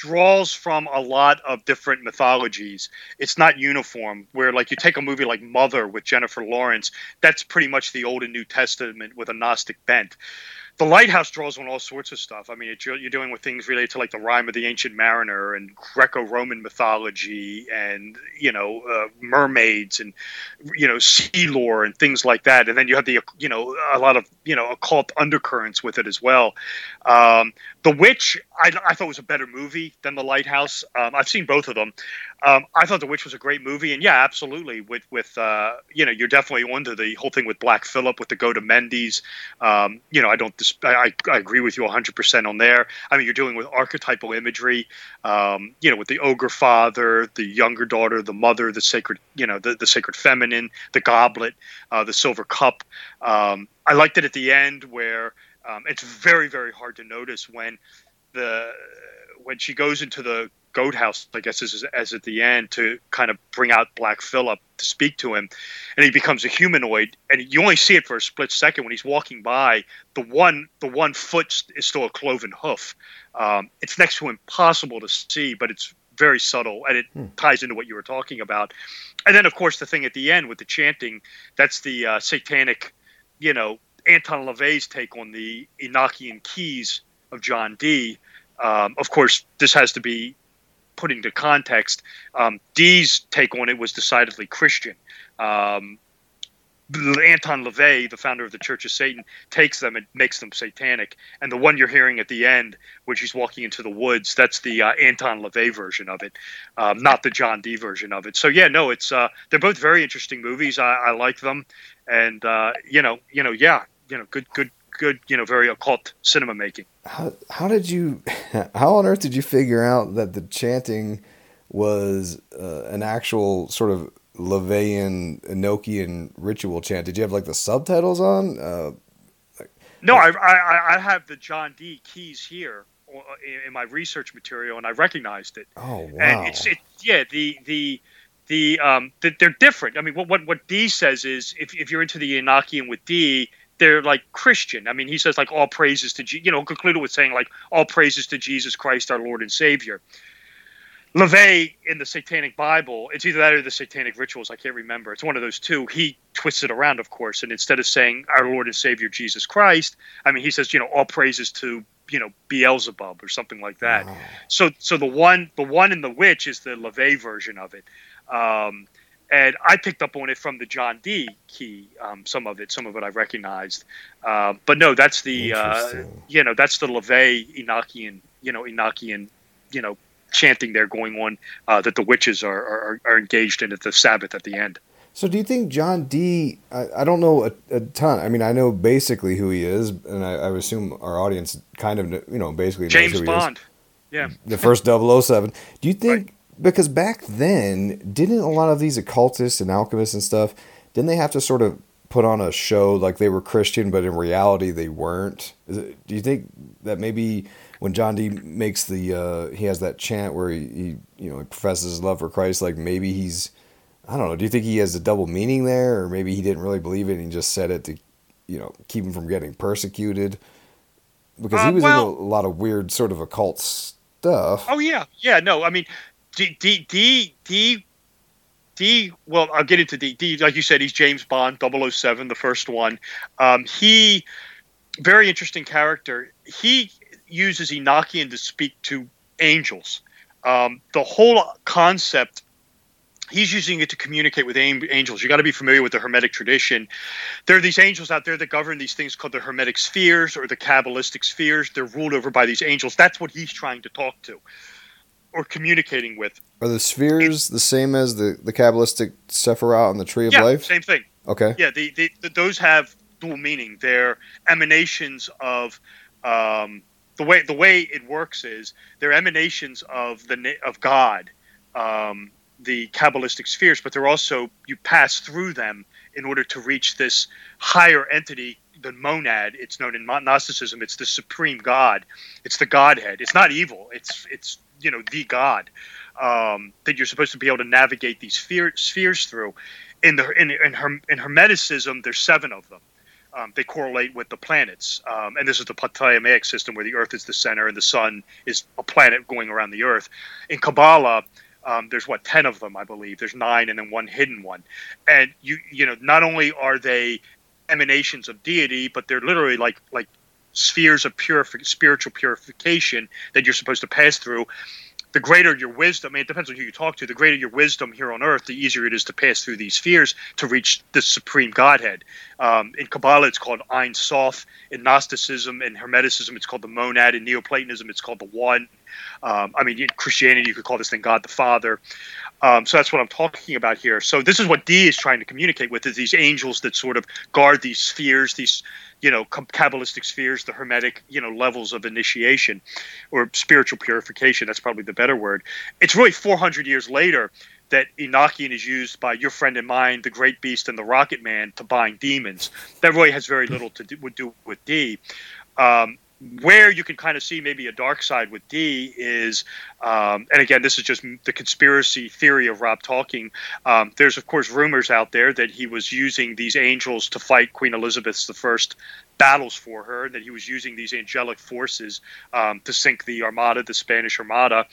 draws from a lot of different mythologies. It's not uniform, where like you take a movie like Mother with Jennifer Lawrence, that's pretty much the Old and New Testament with a Gnostic bent. The Lighthouse draws on all sorts of stuff. I mean, it, you're dealing with things related to like the Rime of the Ancient Mariner and Greco-Roman mythology and, you know, uh, mermaids and, you know, sea lore and things like that. And then you have the, you know, a lot of, you know, occult undercurrents with it as well. Um, The Witch, I, I thought was a better movie than The Lighthouse. Um, I've seen both of them. Um, I thought The Witch was a great movie, and yeah, absolutely. With with uh, you know, you're definitely onto the whole thing with Black Phillip with the Go to Mendes. Um, you know, I don't. Dis- I, I agree with you one hundred percent on there. I mean, you're dealing with archetypal imagery. Um, you know, with the ogre father, the younger daughter, the mother, the sacred, you know, the, the sacred feminine, the goblet, uh, the silver cup. Um, I liked it at the end where um, it's very very hard to notice when the when she goes into the goat house, I guess, as, as at the end to kind of bring out Black Phillip to speak to him, and he becomes a humanoid, and you only see it for a split second when he's walking by. The one, the one foot is still a cloven hoof. Um, it's next to impossible to see, but it's very subtle, and it hmm. ties into what you were talking about. And then, of course, the thing at the end with the chanting, that's the uh, satanic, you know, Anton LaVey's take on the Enochian keys of John Dee. Um, of course, this has to be put into context. Um, Dee's take on it was decidedly Christian. Um, Anton LaVey, the founder of the Church of Satan, takes them and makes them satanic. And the one you're hearing at the end, when she's walking into the woods, that's the uh, Anton LaVey version of it, um, not the John Dee version of it. So yeah, no, it's uh, they're both very interesting movies. I, I like them, and uh, you know, you know, yeah, you know, good, good. good, you know, very occult cinema making. How, how did you, how on earth did you figure out that the chanting was uh, an actual sort of LaVeyan, Enochian ritual chant? Did you have like the subtitles on? Uh, like, no, I, I I have the John Dee keys here in my research material, and I recognized it. Oh, wow. And it's, it, yeah, the, the, the, um, the, they're different. I mean, what, what, what Dee says is if, if you're into the Enochian with Dee, they're like Christian. I mean, he says like all praises to, Je- you know, concluded with saying like all praises to Jesus Christ, our Lord and Savior. LaVey in the Satanic Bible, it's either that or the Satanic Rituals. I can't remember. It's one of those two. He twists it around, of course. And instead of saying our Lord and Savior, Jesus Christ, I mean, he says, you know, all praises to, you know, Beelzebub or something like that. Oh. So, so the one, the one in The Witch is the LaVey version of it. Um, And I picked up on it from the John Dee key, um, some of it, some of it I recognized. Uh, but no, that's the, uh, you know, that's the LaVey Enochian, you know, Enochian, you know, chanting there going on uh, that the witches are, are, are engaged in at the Sabbath at the end. So do you think John Dee, I, I don't know a, a ton. I mean, I know basically who he is, and I, I would assume our audience kind of, you know, basically knows James who he Bond. is. Yeah. The first double oh seven. Do you think... Right. Because back then, didn't a lot of these occultists and alchemists and stuff, didn't they have to sort of put on a show like they were Christian, but in reality they weren't? Is it, do you think that maybe when John Dee makes the, uh, he has that chant where he, he, you know, he professes his love for Christ, like maybe he's, I don't know, do you think he has a double meaning there? Or maybe he didn't really believe it and he just said it to, you know, keep him from getting persecuted? Because he uh, was well, in a lot of weird sort of occult stuff. Oh, yeah. Yeah, no, I mean... D, D, D, D, D, well, I'll get into D. D, like you said, he's James Bond, double oh seven, the first one. Um, he, very interesting character. He uses Enochian to speak to angels. Um, the whole concept, he's using it to communicate with angels. You got to be familiar with the Hermetic tradition. There are these angels out there that govern these things called the Hermetic spheres or the Kabbalistic spheres. They're ruled over by these angels. That's what he's trying to talk to. Or communicating with. Are the spheres it's, the same as the, the Kabbalistic Sephirah on the Tree of yeah, Life? Same thing. Okay. Yeah, the, the, the, those have dual meaning. They're emanations of um, the way the way it works is they're emanations of the of God, um, the Kabbalistic spheres, but they're also you pass through them in order to reach this higher entity. The monad, it's known in Gnosticism, it's the supreme God. It's the Godhead. It's not evil. It's it's you know the God um, that you're supposed to be able to navigate these sphere, spheres through. In the in in, her, in Hermeticism, there's seven of them. um, they correlate with the planets. Um, and this is the Ptolemaic system where the Earth is the center and the sun is a planet going around the Earth. In Kabbalah, um, there's what, ten of them, I believe. There's nine and then one hidden one. And you you know, not only are they emanations of deity, but they're literally like like spheres of purific, spiritual purification that you're supposed to pass through. The greater your wisdom, I mean, it depends on who you talk to, the greater your wisdom here on Earth, the easier it is to pass through these spheres to reach the supreme Godhead. Um, in Kabbalah, it's called Ein Sof. In Gnosticism and Hermeticism, it's called the Monad. In Neoplatonism, it's called the One. Um, I mean, in Christianity, you could call this thing God the Father. Um, so that's what I'm talking about here. So this is what Dee is trying to communicate with, is these angels that sort of guard these spheres, these, you know, Kabbalistic spheres, the Hermetic, you know, levels of initiation or spiritual purification. That's probably the better word. It's really four hundred years later that Enochian is used by your friend and mine, the Great Beast and the Rocket Man, to bind demons. That really has very little to do, would do with Dee. Um, Where you can kind of see maybe a dark side with Dee is, um, and again, this is just the conspiracy theory of Rob talking. Um, there's, of course, rumors out there that he was using these angels to fight Queen Elizabeth the First battles for her, and that he was using these angelic forces um, to sink the Armada, the Spanish Armada.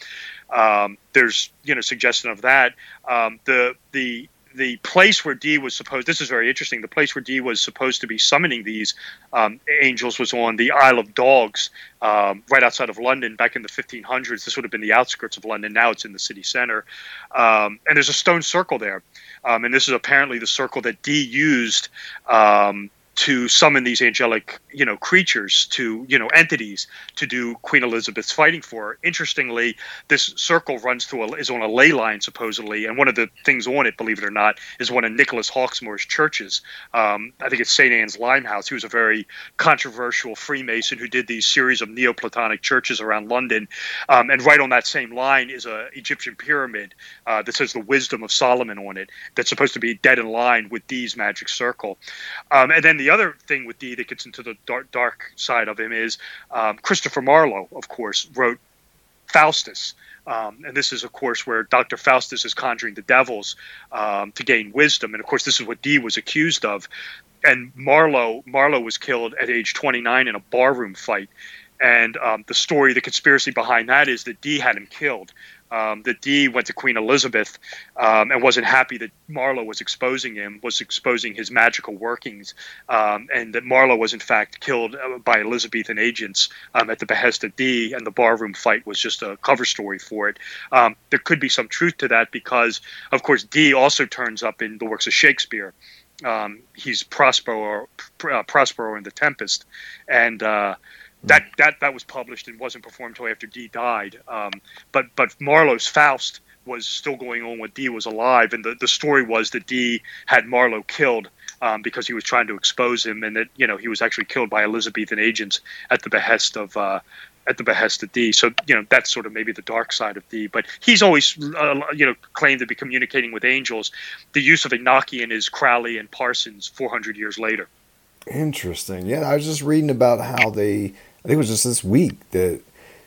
Um, there's, you know, suggestion of that. Um, the the The place where Dee was supposed, this is very interesting, the place where Dee was supposed to be summoning these um, angels was on the Isle of Dogs, um, right outside of London back in the fifteen hundreds. This would have been the outskirts of London. Now it's in the city center. Um, and there's a stone circle there. Um, and this is apparently the circle that Dee used um, to summon these angelic, you know, creatures, to, you know, entities to do Queen Elizabeth's fighting for her. Interestingly, this circle runs through a, is on a ley line supposedly, and one of the things on it, believe it or not, is one of Nicholas Hawksmoor's churches. Um, I think it's Saint Anne's Limehouse. He was a very controversial Freemason who did these series of Neoplatonic churches around London. Um, and right on that same line is a Egyptian pyramid uh, that says the Wisdom of Solomon on it. That's supposed to be dead in line with Dee's magic circle. Um, and then the The other thing with Dee that gets into the dark, dark side of him is um, Christopher Marlowe, of course, wrote Faustus. Um, and this is, of course, where Doctor Faustus is conjuring the devils um, to gain wisdom. And, of course, this is what Dee was accused of. And Marlowe, Marlowe was killed at age twenty-nine in a barroom fight. And um, the story, the conspiracy behind that is that Dee had him killed. Um, that Dee went to Queen Elizabeth um, and wasn't happy that Marlowe was exposing him, was exposing his magical workings, um, and that Marlowe was in fact killed by Elizabethan agents um, at the behest of Dee, and the barroom fight was just a cover story for it. Um, there could be some truth to that because, of course, Dee also turns up in the works of Shakespeare. Um, he's Prospero, uh, Prospero in The Tempest, and uh, That, that that was published and wasn't performed until after Dee died. Um, but but Marlowe's Faust was still going on when Dee was alive, and the, the story was that Dee had Marlowe killed um, because he was trying to expose him, and that, you know, he was actually killed by Elizabethan agents at the behest of uh, at the behest of Dee. So, you know, that's sort of maybe the dark side of Dee. But he's always uh, you know claimed to be communicating with angels. The use of Enochian is Crowley and Parsons four hundred years later. Interesting. Yeah, I was just reading about how they. I think it was just this week that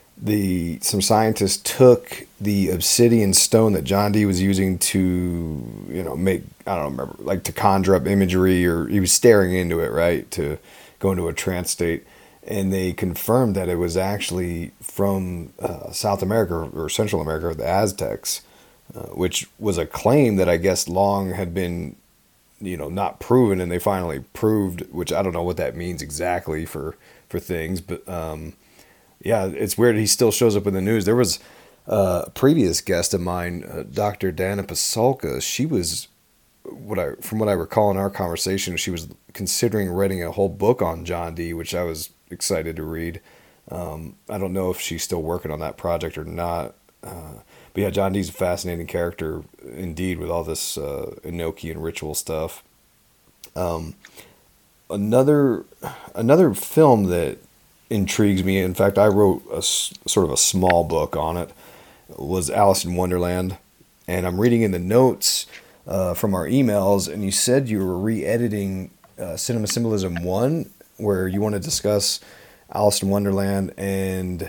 the some scientists took the obsidian stone that John Dee was using to, you know, make, I don't remember, like to conjure up imagery, or he was staring into it, right, to go into a trance state. And they confirmed that it was actually from uh, South America or Central America, the Aztecs, uh, which was a claim that I guess long had been, you know, not proven, and they finally proved, which I don't know what that means exactly for for things, but um, yeah, it's weird he still shows up in the news. There was uh, a previous guest of mine, uh, Doctor Dana Pasulka. She was, what I from what I recall in our conversation, she was considering writing a whole book on John Dee, which I was excited to read. Um, I don't know if she's still working on that project or not. Uh, but yeah, John Dee's a fascinating character indeed, with all this uh, Enochian ritual stuff. Um, Another another film that intrigues me, in fact, I wrote a sort of a small book on it, was Alice in Wonderland. And I'm reading in the notes uh, from our emails, and you said you were re-editing uh, Cinema Symbolism one, where you want to discuss Alice in Wonderland and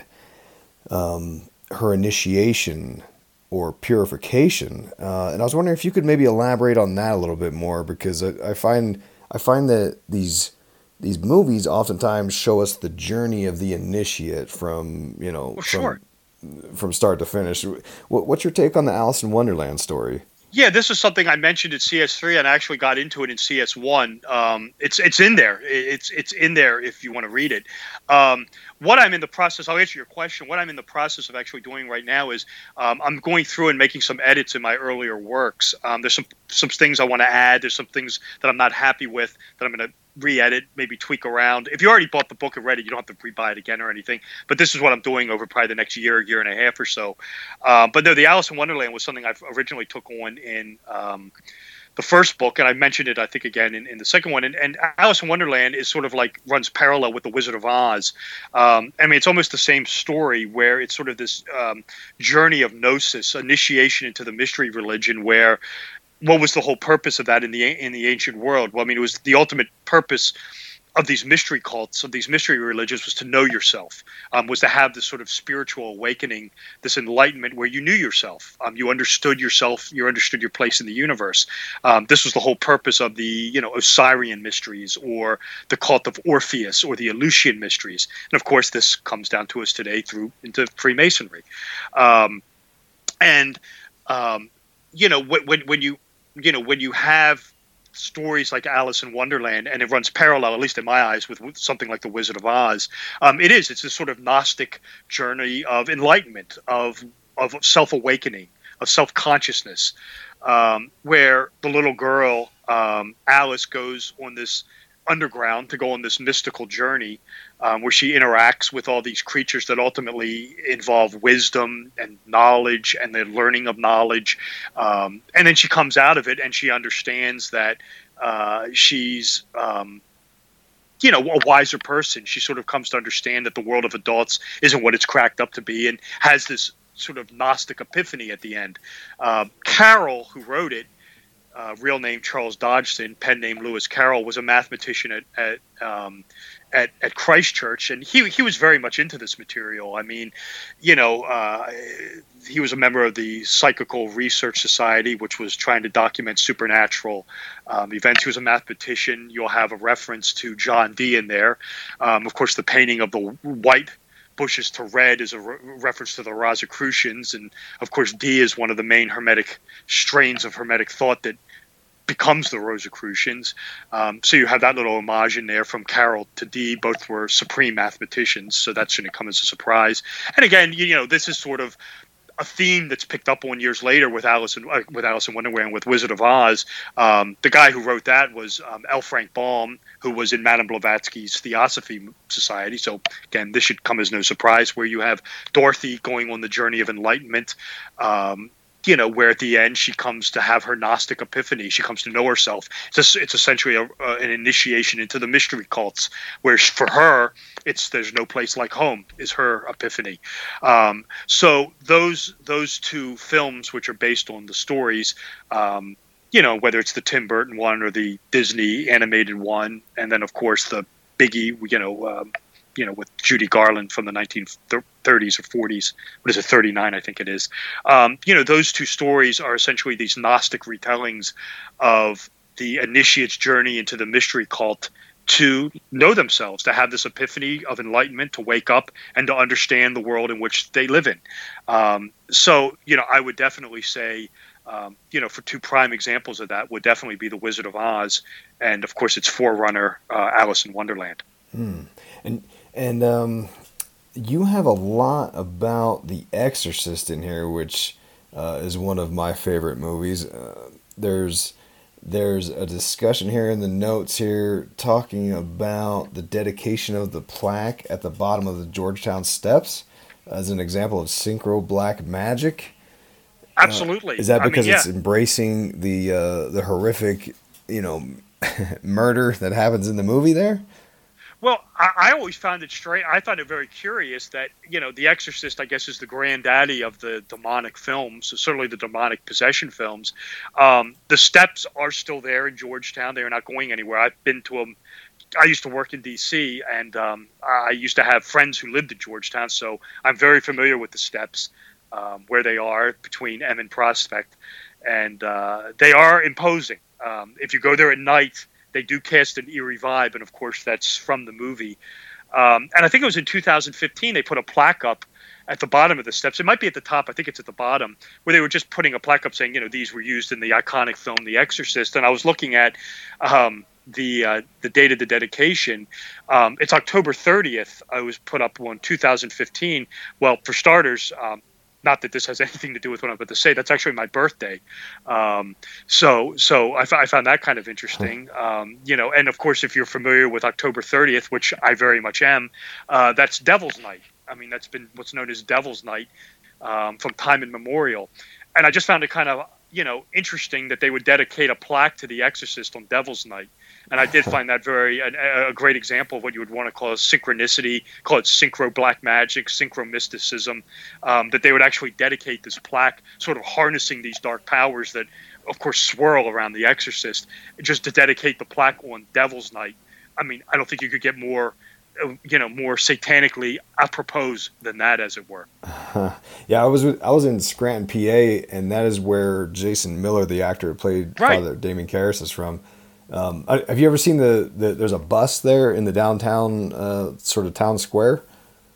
um, her initiation or purification. Uh, and I was wondering if you could maybe elaborate on that a little bit more, because I, I find... I find that these these movies oftentimes show us the journey of the initiate from, you know, Well, from, sure. from start to finish. What, what's your take on the Alice in Wonderland story? Yeah, this is something I mentioned at C S three, and I actually got into it in C S one. Um, it's it's in there. It's it's in there if you want to read it. Um, what I'm in the process, I'll answer your question. What I'm in the process of actually doing right now is um, I'm going through and making some edits in my earlier works. Um, there's some some things I want to add. There's some things that I'm not happy with that I'm going to re-edit, maybe tweak around. If you already bought the book and read it, you don't have to re-buy it again or anything. But this is what I'm doing over probably the next year, year and a half or so. Uh, but no, the Alice in Wonderland was something I originally took on in um, the first book, and I mentioned it, I think, again in, in the second one. And, and Alice in Wonderland is sort of like runs parallel with the Wizard of Oz. Um, I mean, it's almost the same story where it's sort of this um, journey of gnosis, initiation into the mystery religion, where what was the whole purpose of that in the in the ancient world? Well, I mean, it was the ultimate purpose of these mystery cults, of these mystery religions, was to know yourself, um, was to have this sort of spiritual awakening, this enlightenment where you knew yourself, um, you understood yourself, you understood your place in the universe. Um, this was the whole purpose of the, you know, Osirian mysteries, or the cult of Orpheus, or the Eleusinian mysteries. And of course, this comes down to us today through into Freemasonry. Um, and um, you know, when, when when you you know when you have stories like Alice in Wonderland, and it runs parallel, at least in my eyes, with something like the Wizard of Oz. Um, it is. It's this sort of Gnostic journey of enlightenment, of of self-awakening, of self-consciousness, um, where the little girl, um, Alice, goes on this underground to go on this mystical journey, um, where she interacts with all these creatures that ultimately involve wisdom and knowledge and the learning of knowledge. Um, and then she comes out of it and she understands that uh, she's, um, you know, a wiser person. She sort of comes to understand that the world of adults isn't what it's cracked up to be, and has this sort of Gnostic epiphany at the end. Uh, Carroll, who wrote it, Uh, real name Charles Dodgson, pen name Lewis Carroll, was a mathematician at at, um, at at Christ Church, and he he was very much into this material. I mean, you know, uh, he was a member of the Psychical Research Society, which was trying to document supernatural um, events. He was a mathematician. You'll have a reference to John Dee in there. Um, of course, the painting of the white bushes to red is a re- reference to the Rosicrucians, and of course Dee is one of the main Hermetic strains of Hermetic thought that becomes the Rosicrucians. Um, so you have that little homage in there from Carroll to Dee. Both were supreme mathematicians, so that shouldn't come as a surprise. And again, you, you know, this is sort of a theme that's picked up on years later with Alice in, uh, with Alice in Wonderland, with Wizard of Oz. Um, the guy who wrote that was um, L. Frank Baum, who was in Madame Blavatsky's Theosophy Society. So again, this should come as no surprise, where you have Dorothy going on the journey of enlightenment, um, you know, where at the end she comes to have her Gnostic epiphany. She comes to know herself. It's, a, it's essentially a, uh, an initiation into the mystery cults, where for her, it's there's no place like home is her epiphany. Um, so those those two films, which are based on the stories, um, you know, whether it's the Tim Burton one or the Disney animated one, and then of course the Biggie, you know, um, you know, with Judy Garland from the nineteen thirties or forties. What is it, thirty-nine, I think it is. Um, you know, those two stories are essentially these Gnostic retellings of the initiate's journey into the mystery cult to know themselves, to have this epiphany of enlightenment, to wake up and to understand the world in which they live in. Um, so, you know, I would definitely say, um, you know, for two prime examples of that would definitely be The Wizard of Oz and, of course, its forerunner, uh, Alice in Wonderland. Hmm. And and um, you have a lot about The Exorcist in here, which uh, is one of my favorite movies. Uh, there's there's a discussion here in the notes here talking about the dedication of the plaque at the bottom of the Georgetown steps as an example of synchro black magic. Absolutely. Uh, is that because I mean, yeah. it's embracing the uh, the horrific, you know, murder that happens in the movie there? Well, I, I always found it strange. I found it very curious that, you know, The Exorcist, I guess, is the granddaddy of the demonic films, certainly the demonic possession films. Um, the steps are still there in Georgetown. They are not going anywhere. I've been to them. I used to work in D C, and um, I used to have friends who lived in Georgetown, so I'm very familiar with the steps, um, where they are between M and Prospect. And uh, they are imposing. Um, if you go there at night, they do cast an eerie vibe, and of course that's from the movie. Um, and I think it was in two thousand fifteen they put a plaque up at the bottom of the steps. It might be at the top. I think it's at the bottom, where they were just putting a plaque up saying, you know, these were used in the iconic film The Exorcist. And I was looking at um, the uh, the date of the dedication. Um, it's October thirtieth. I was put up on two thousand fifteen. Well, for starters, um, not that this has anything to do with what I'm about to say. That's actually my birthday. Um, so so I, f- I found that kind of interesting. Um, you know, and of course, if you're familiar with October thirtieth, which I very much am, uh, that's Devil's Night. I mean, that's been what's known as Devil's Night um, from time immemorial. And I just found it kind of, you know, interesting that they would dedicate a plaque to The Exorcist on Devil's Night. And I did find that very a, a great example of what you would want to call a synchronicity, call it synchro black magic, synchro mysticism, um, that they would actually dedicate this plaque, sort of harnessing these dark powers that, of course, swirl around The Exorcist, just to dedicate the plaque on Devil's Night. I mean, I don't think you could get more, you know, more satanically apropos than that, as it were. Yeah, I was I was in Scranton, P A, and that is where Jason Miller, the actor who played Right. Father Damien Karras, is from. Um, have you ever seen the, the? There's a bust there in the downtown uh, sort of town square.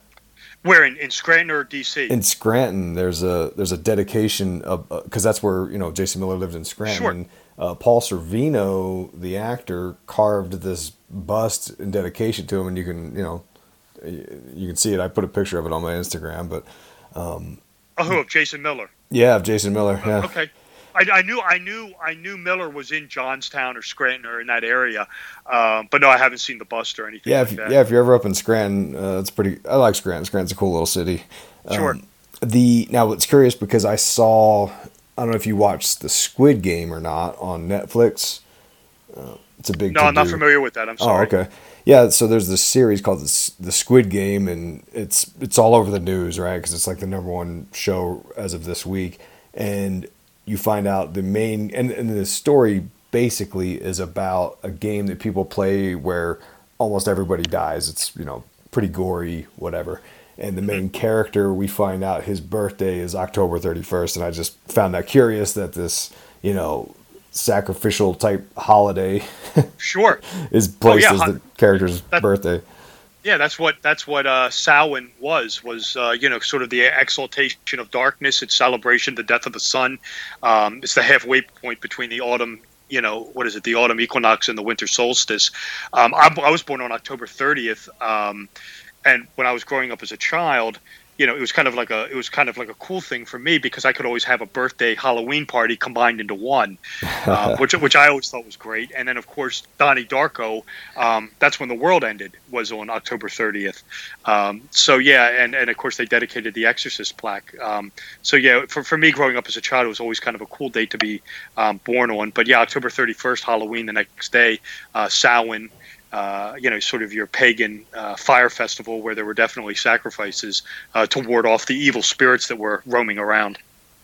Where in, in Scranton or D C? In Scranton, there's a there's a dedication of because uh, that's where you know Jason Miller lived in Scranton. Sure. And, uh, Paul Sorvino, the actor, carved this bust in dedication to him, and you can you know you can see it. I put a picture of it on my Instagram, but um, oh, who of Jason Miller? Yeah, of Jason Miller. Yeah. Okay. I, I knew, I knew, I knew Miller was in Johnstown or Scranton or in that area, um, but no, I haven't seen the bust or anything. Yeah, like if, that. yeah. If you're ever up in Scranton, uh, it's pretty. I like Scranton. Scranton's a cool little city. Sure. Um, the now it's curious because I saw. I don't know if you watched the Squid Game or not on Netflix. Uh, it's a big. No, I'm not to-do. familiar with that. I'm sorry. Oh, okay. Yeah, so there's this series called the, the Squid Game, and it's it's all over the news, right? Because it's like the number one show as of this week, and you find out the main and, and the story basically is about a game that people play where almost everybody dies. It's you know pretty gory, whatever. And the main character, we find out his birthday is October thirty-first, and I just found that curious that this you know sacrificial type holiday Sure. is placed oh, yeah. as the character's that, birthday. Yeah, that's what that's what uh, Samhain was was uh, you know sort of the exaltation of darkness. It's celebration, the death of the sun. Um, it's the halfway point between the autumn, you know, what is it, the autumn equinox and the winter solstice. Um, I, I was born on October thirtieth, um, and when I was growing up as a child, you know, it was kind of like a it was kind of like a cool thing for me because I could always have a birthday Halloween party combined into one, uh, which which I always thought was great. And then of course Donnie Darko, um, that's when the world ended, was on October thirtieth. Um, so yeah, and, and of course they dedicated the Exorcist plaque. Um, so yeah, for for me growing up as a child, it was always kind of a cool date to be um, born on. But yeah, October thirty-first, Halloween, the next day, uh, Samhain. Uh, you know, sort of your pagan uh, fire festival where there were definitely sacrifices uh, to ward off the evil spirits that were roaming around.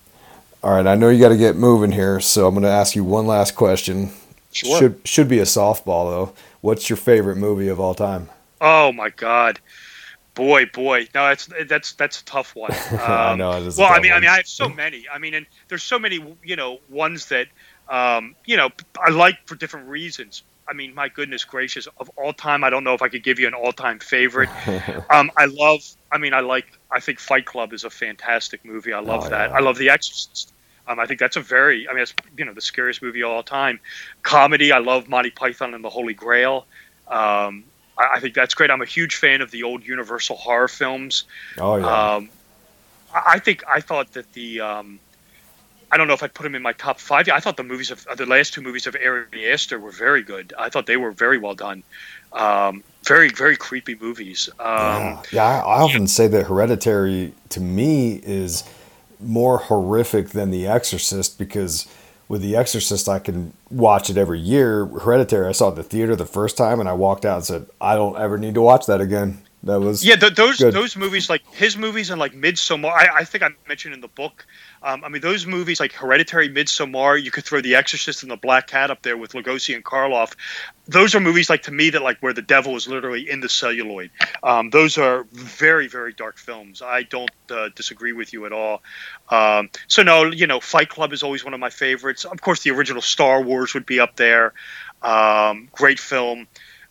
All right, I know you got to get moving here, so I'm going to ask you one last question. Sure. Should should be a softball though. What's your favorite movie of all time? Oh my God, boy, boy, no, that's that's that's a tough one. Um, I know it is. Well, a tough I mean, one. I mean, I have so many. I mean, and there's so many, you know, ones that um, you know I like for different reasons. I mean, my goodness gracious, of all time, I don't know if I could give you an all-time favorite. um, I love, I mean, I like, I think Fight Club is a fantastic movie. I love Oh, that. yeah. I love The Exorcist. Um, I think that's a very, I mean, it's, you know, the scariest movie of all time. Comedy, I love Monty Python and the Holy Grail. Um, I, I think that's great. I'm a huge fan of the old Universal horror films. Oh yeah. Um, I, I think, I thought that the, um, I don't know if I'd put them in my top five. I thought the movies of the last two movies of Ari Aster were very good. I thought they were very well done. Um, very, very creepy movies. Um, yeah, yeah I, I often say that Hereditary to me is more horrific than The Exorcist because with The Exorcist I can watch it every year. Hereditary I saw it at the theater the first time and I walked out and said I don't ever need to watch that again. That was yeah. Th- those good. those movies like his movies and like Midsommar. I, I think I mentioned in the book. Um, I mean, those movies like Hereditary, Midsommar, you could throw The Exorcist and The Black Cat up there with Lugosi and Karloff. Those are movies like to me that like where the devil is literally in the celluloid. Um, those are very, very dark films. I don't uh, disagree with you at all. Um, so no, you know, Fight Club is always one of my favorites. Of course, the original Star Wars would be up there. Um, great film.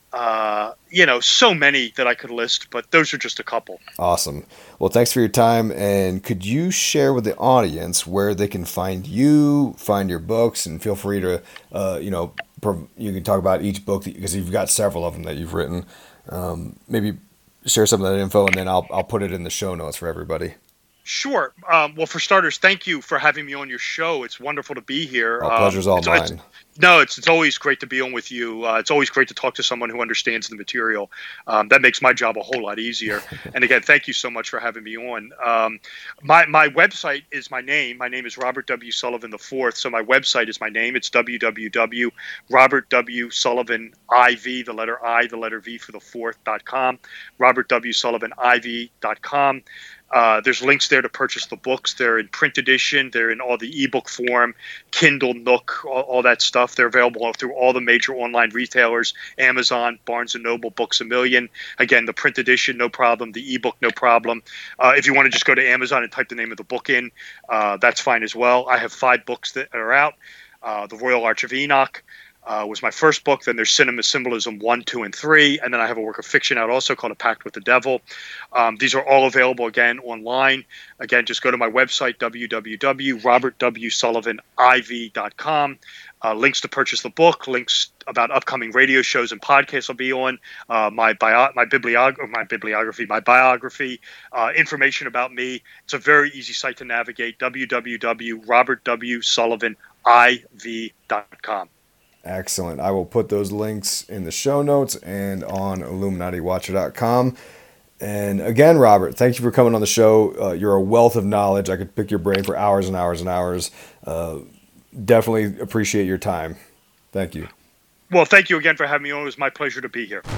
Uh, you know, so many that I could list, but those are just a couple. Awesome. Well, thanks for your time. And could you share with the audience where they can find you, find your books, and feel free to, uh, you know, you can talk about each book that, because you've got several of them that you've written. Um, maybe share some of that info, and then I'll I'll put it in the show notes for everybody. Sure. Um, well, for starters, thank you for having me on your show. It's wonderful to be here. Our pleasure's all um, it's, mine. It's, no, it's it's always great to be on with you. Uh, it's always great to talk to someone who understands the material. Um, that makes my job a whole lot easier. And again, thank you so much for having me on. Um, my my website is my name. My name is Robert W. Sullivan the Fourth. So my website is my name. It's w w w dot robert w sullivan I V, the letter I, the letter V for the fourth dot com. robert w sullivan I V dot com. Uh, there's links there to purchase the books. They're in print edition. They're in all the ebook form, Kindle, Nook, all, all that stuff. They're available through all the major online retailers, Amazon, Barnes and Noble, Books A Million. Again, the print edition, no problem. The ebook, no problem. Uh, if you want to just go to Amazon and type the name of the book in, uh, that's fine as well. I have five books that are out. Uh, the Royal Arch of Enoch Uh, was my first book. Then there's Cinema Symbolism one, two, and three. And then I have a work of fiction out also called A Pact with the Devil. Um, these are all available, again, online. Again, just go to my website, w w w dot robert w sullivan I V dot com. Uh, links to purchase the book, links about upcoming radio shows and podcasts I'll be on, uh, my bio, my, bibliog- my bibliography, my biography, uh, information about me. It's a very easy site to navigate, w w w dot robert w sullivan I V dot com. Excellent. I will put those links in the show notes and on illuminati watcher dot com. And again, Robert, thank you for coming on the show. Uh, you're a wealth of knowledge. I could pick your brain for hours and hours and hours. Uh, definitely appreciate your time. Thank you. Well, thank you again for having me on. It was my pleasure to be here.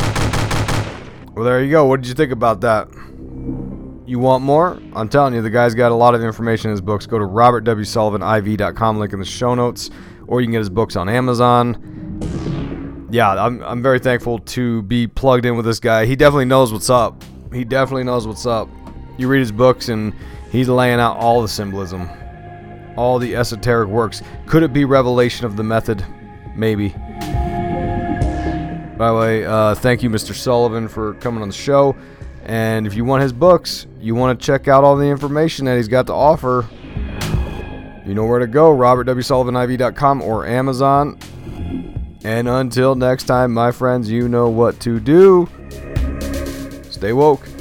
Well, there you go. What did you think about that? You want more? I'm telling you, the guy's got a lot of information in his books. Go to robert w sullivan I V dot com, link in the show notes. Or you can get his books on Amazon. Yeah, I'm I'm very thankful to be plugged in with this guy. He definitely knows what's up. He definitely knows what's up. You read his books and he's laying out all the symbolism, all the esoteric works. Could it be revelation of the method? Maybe. By the way, uh, thank you, Mister Sullivan, for coming on the show. And if you want his books, you want to check out all the information that he's got to offer, you know where to go, robert w sullivan I V dot com or Amazon. And until next time, my friends, you know what to do. Stay woke.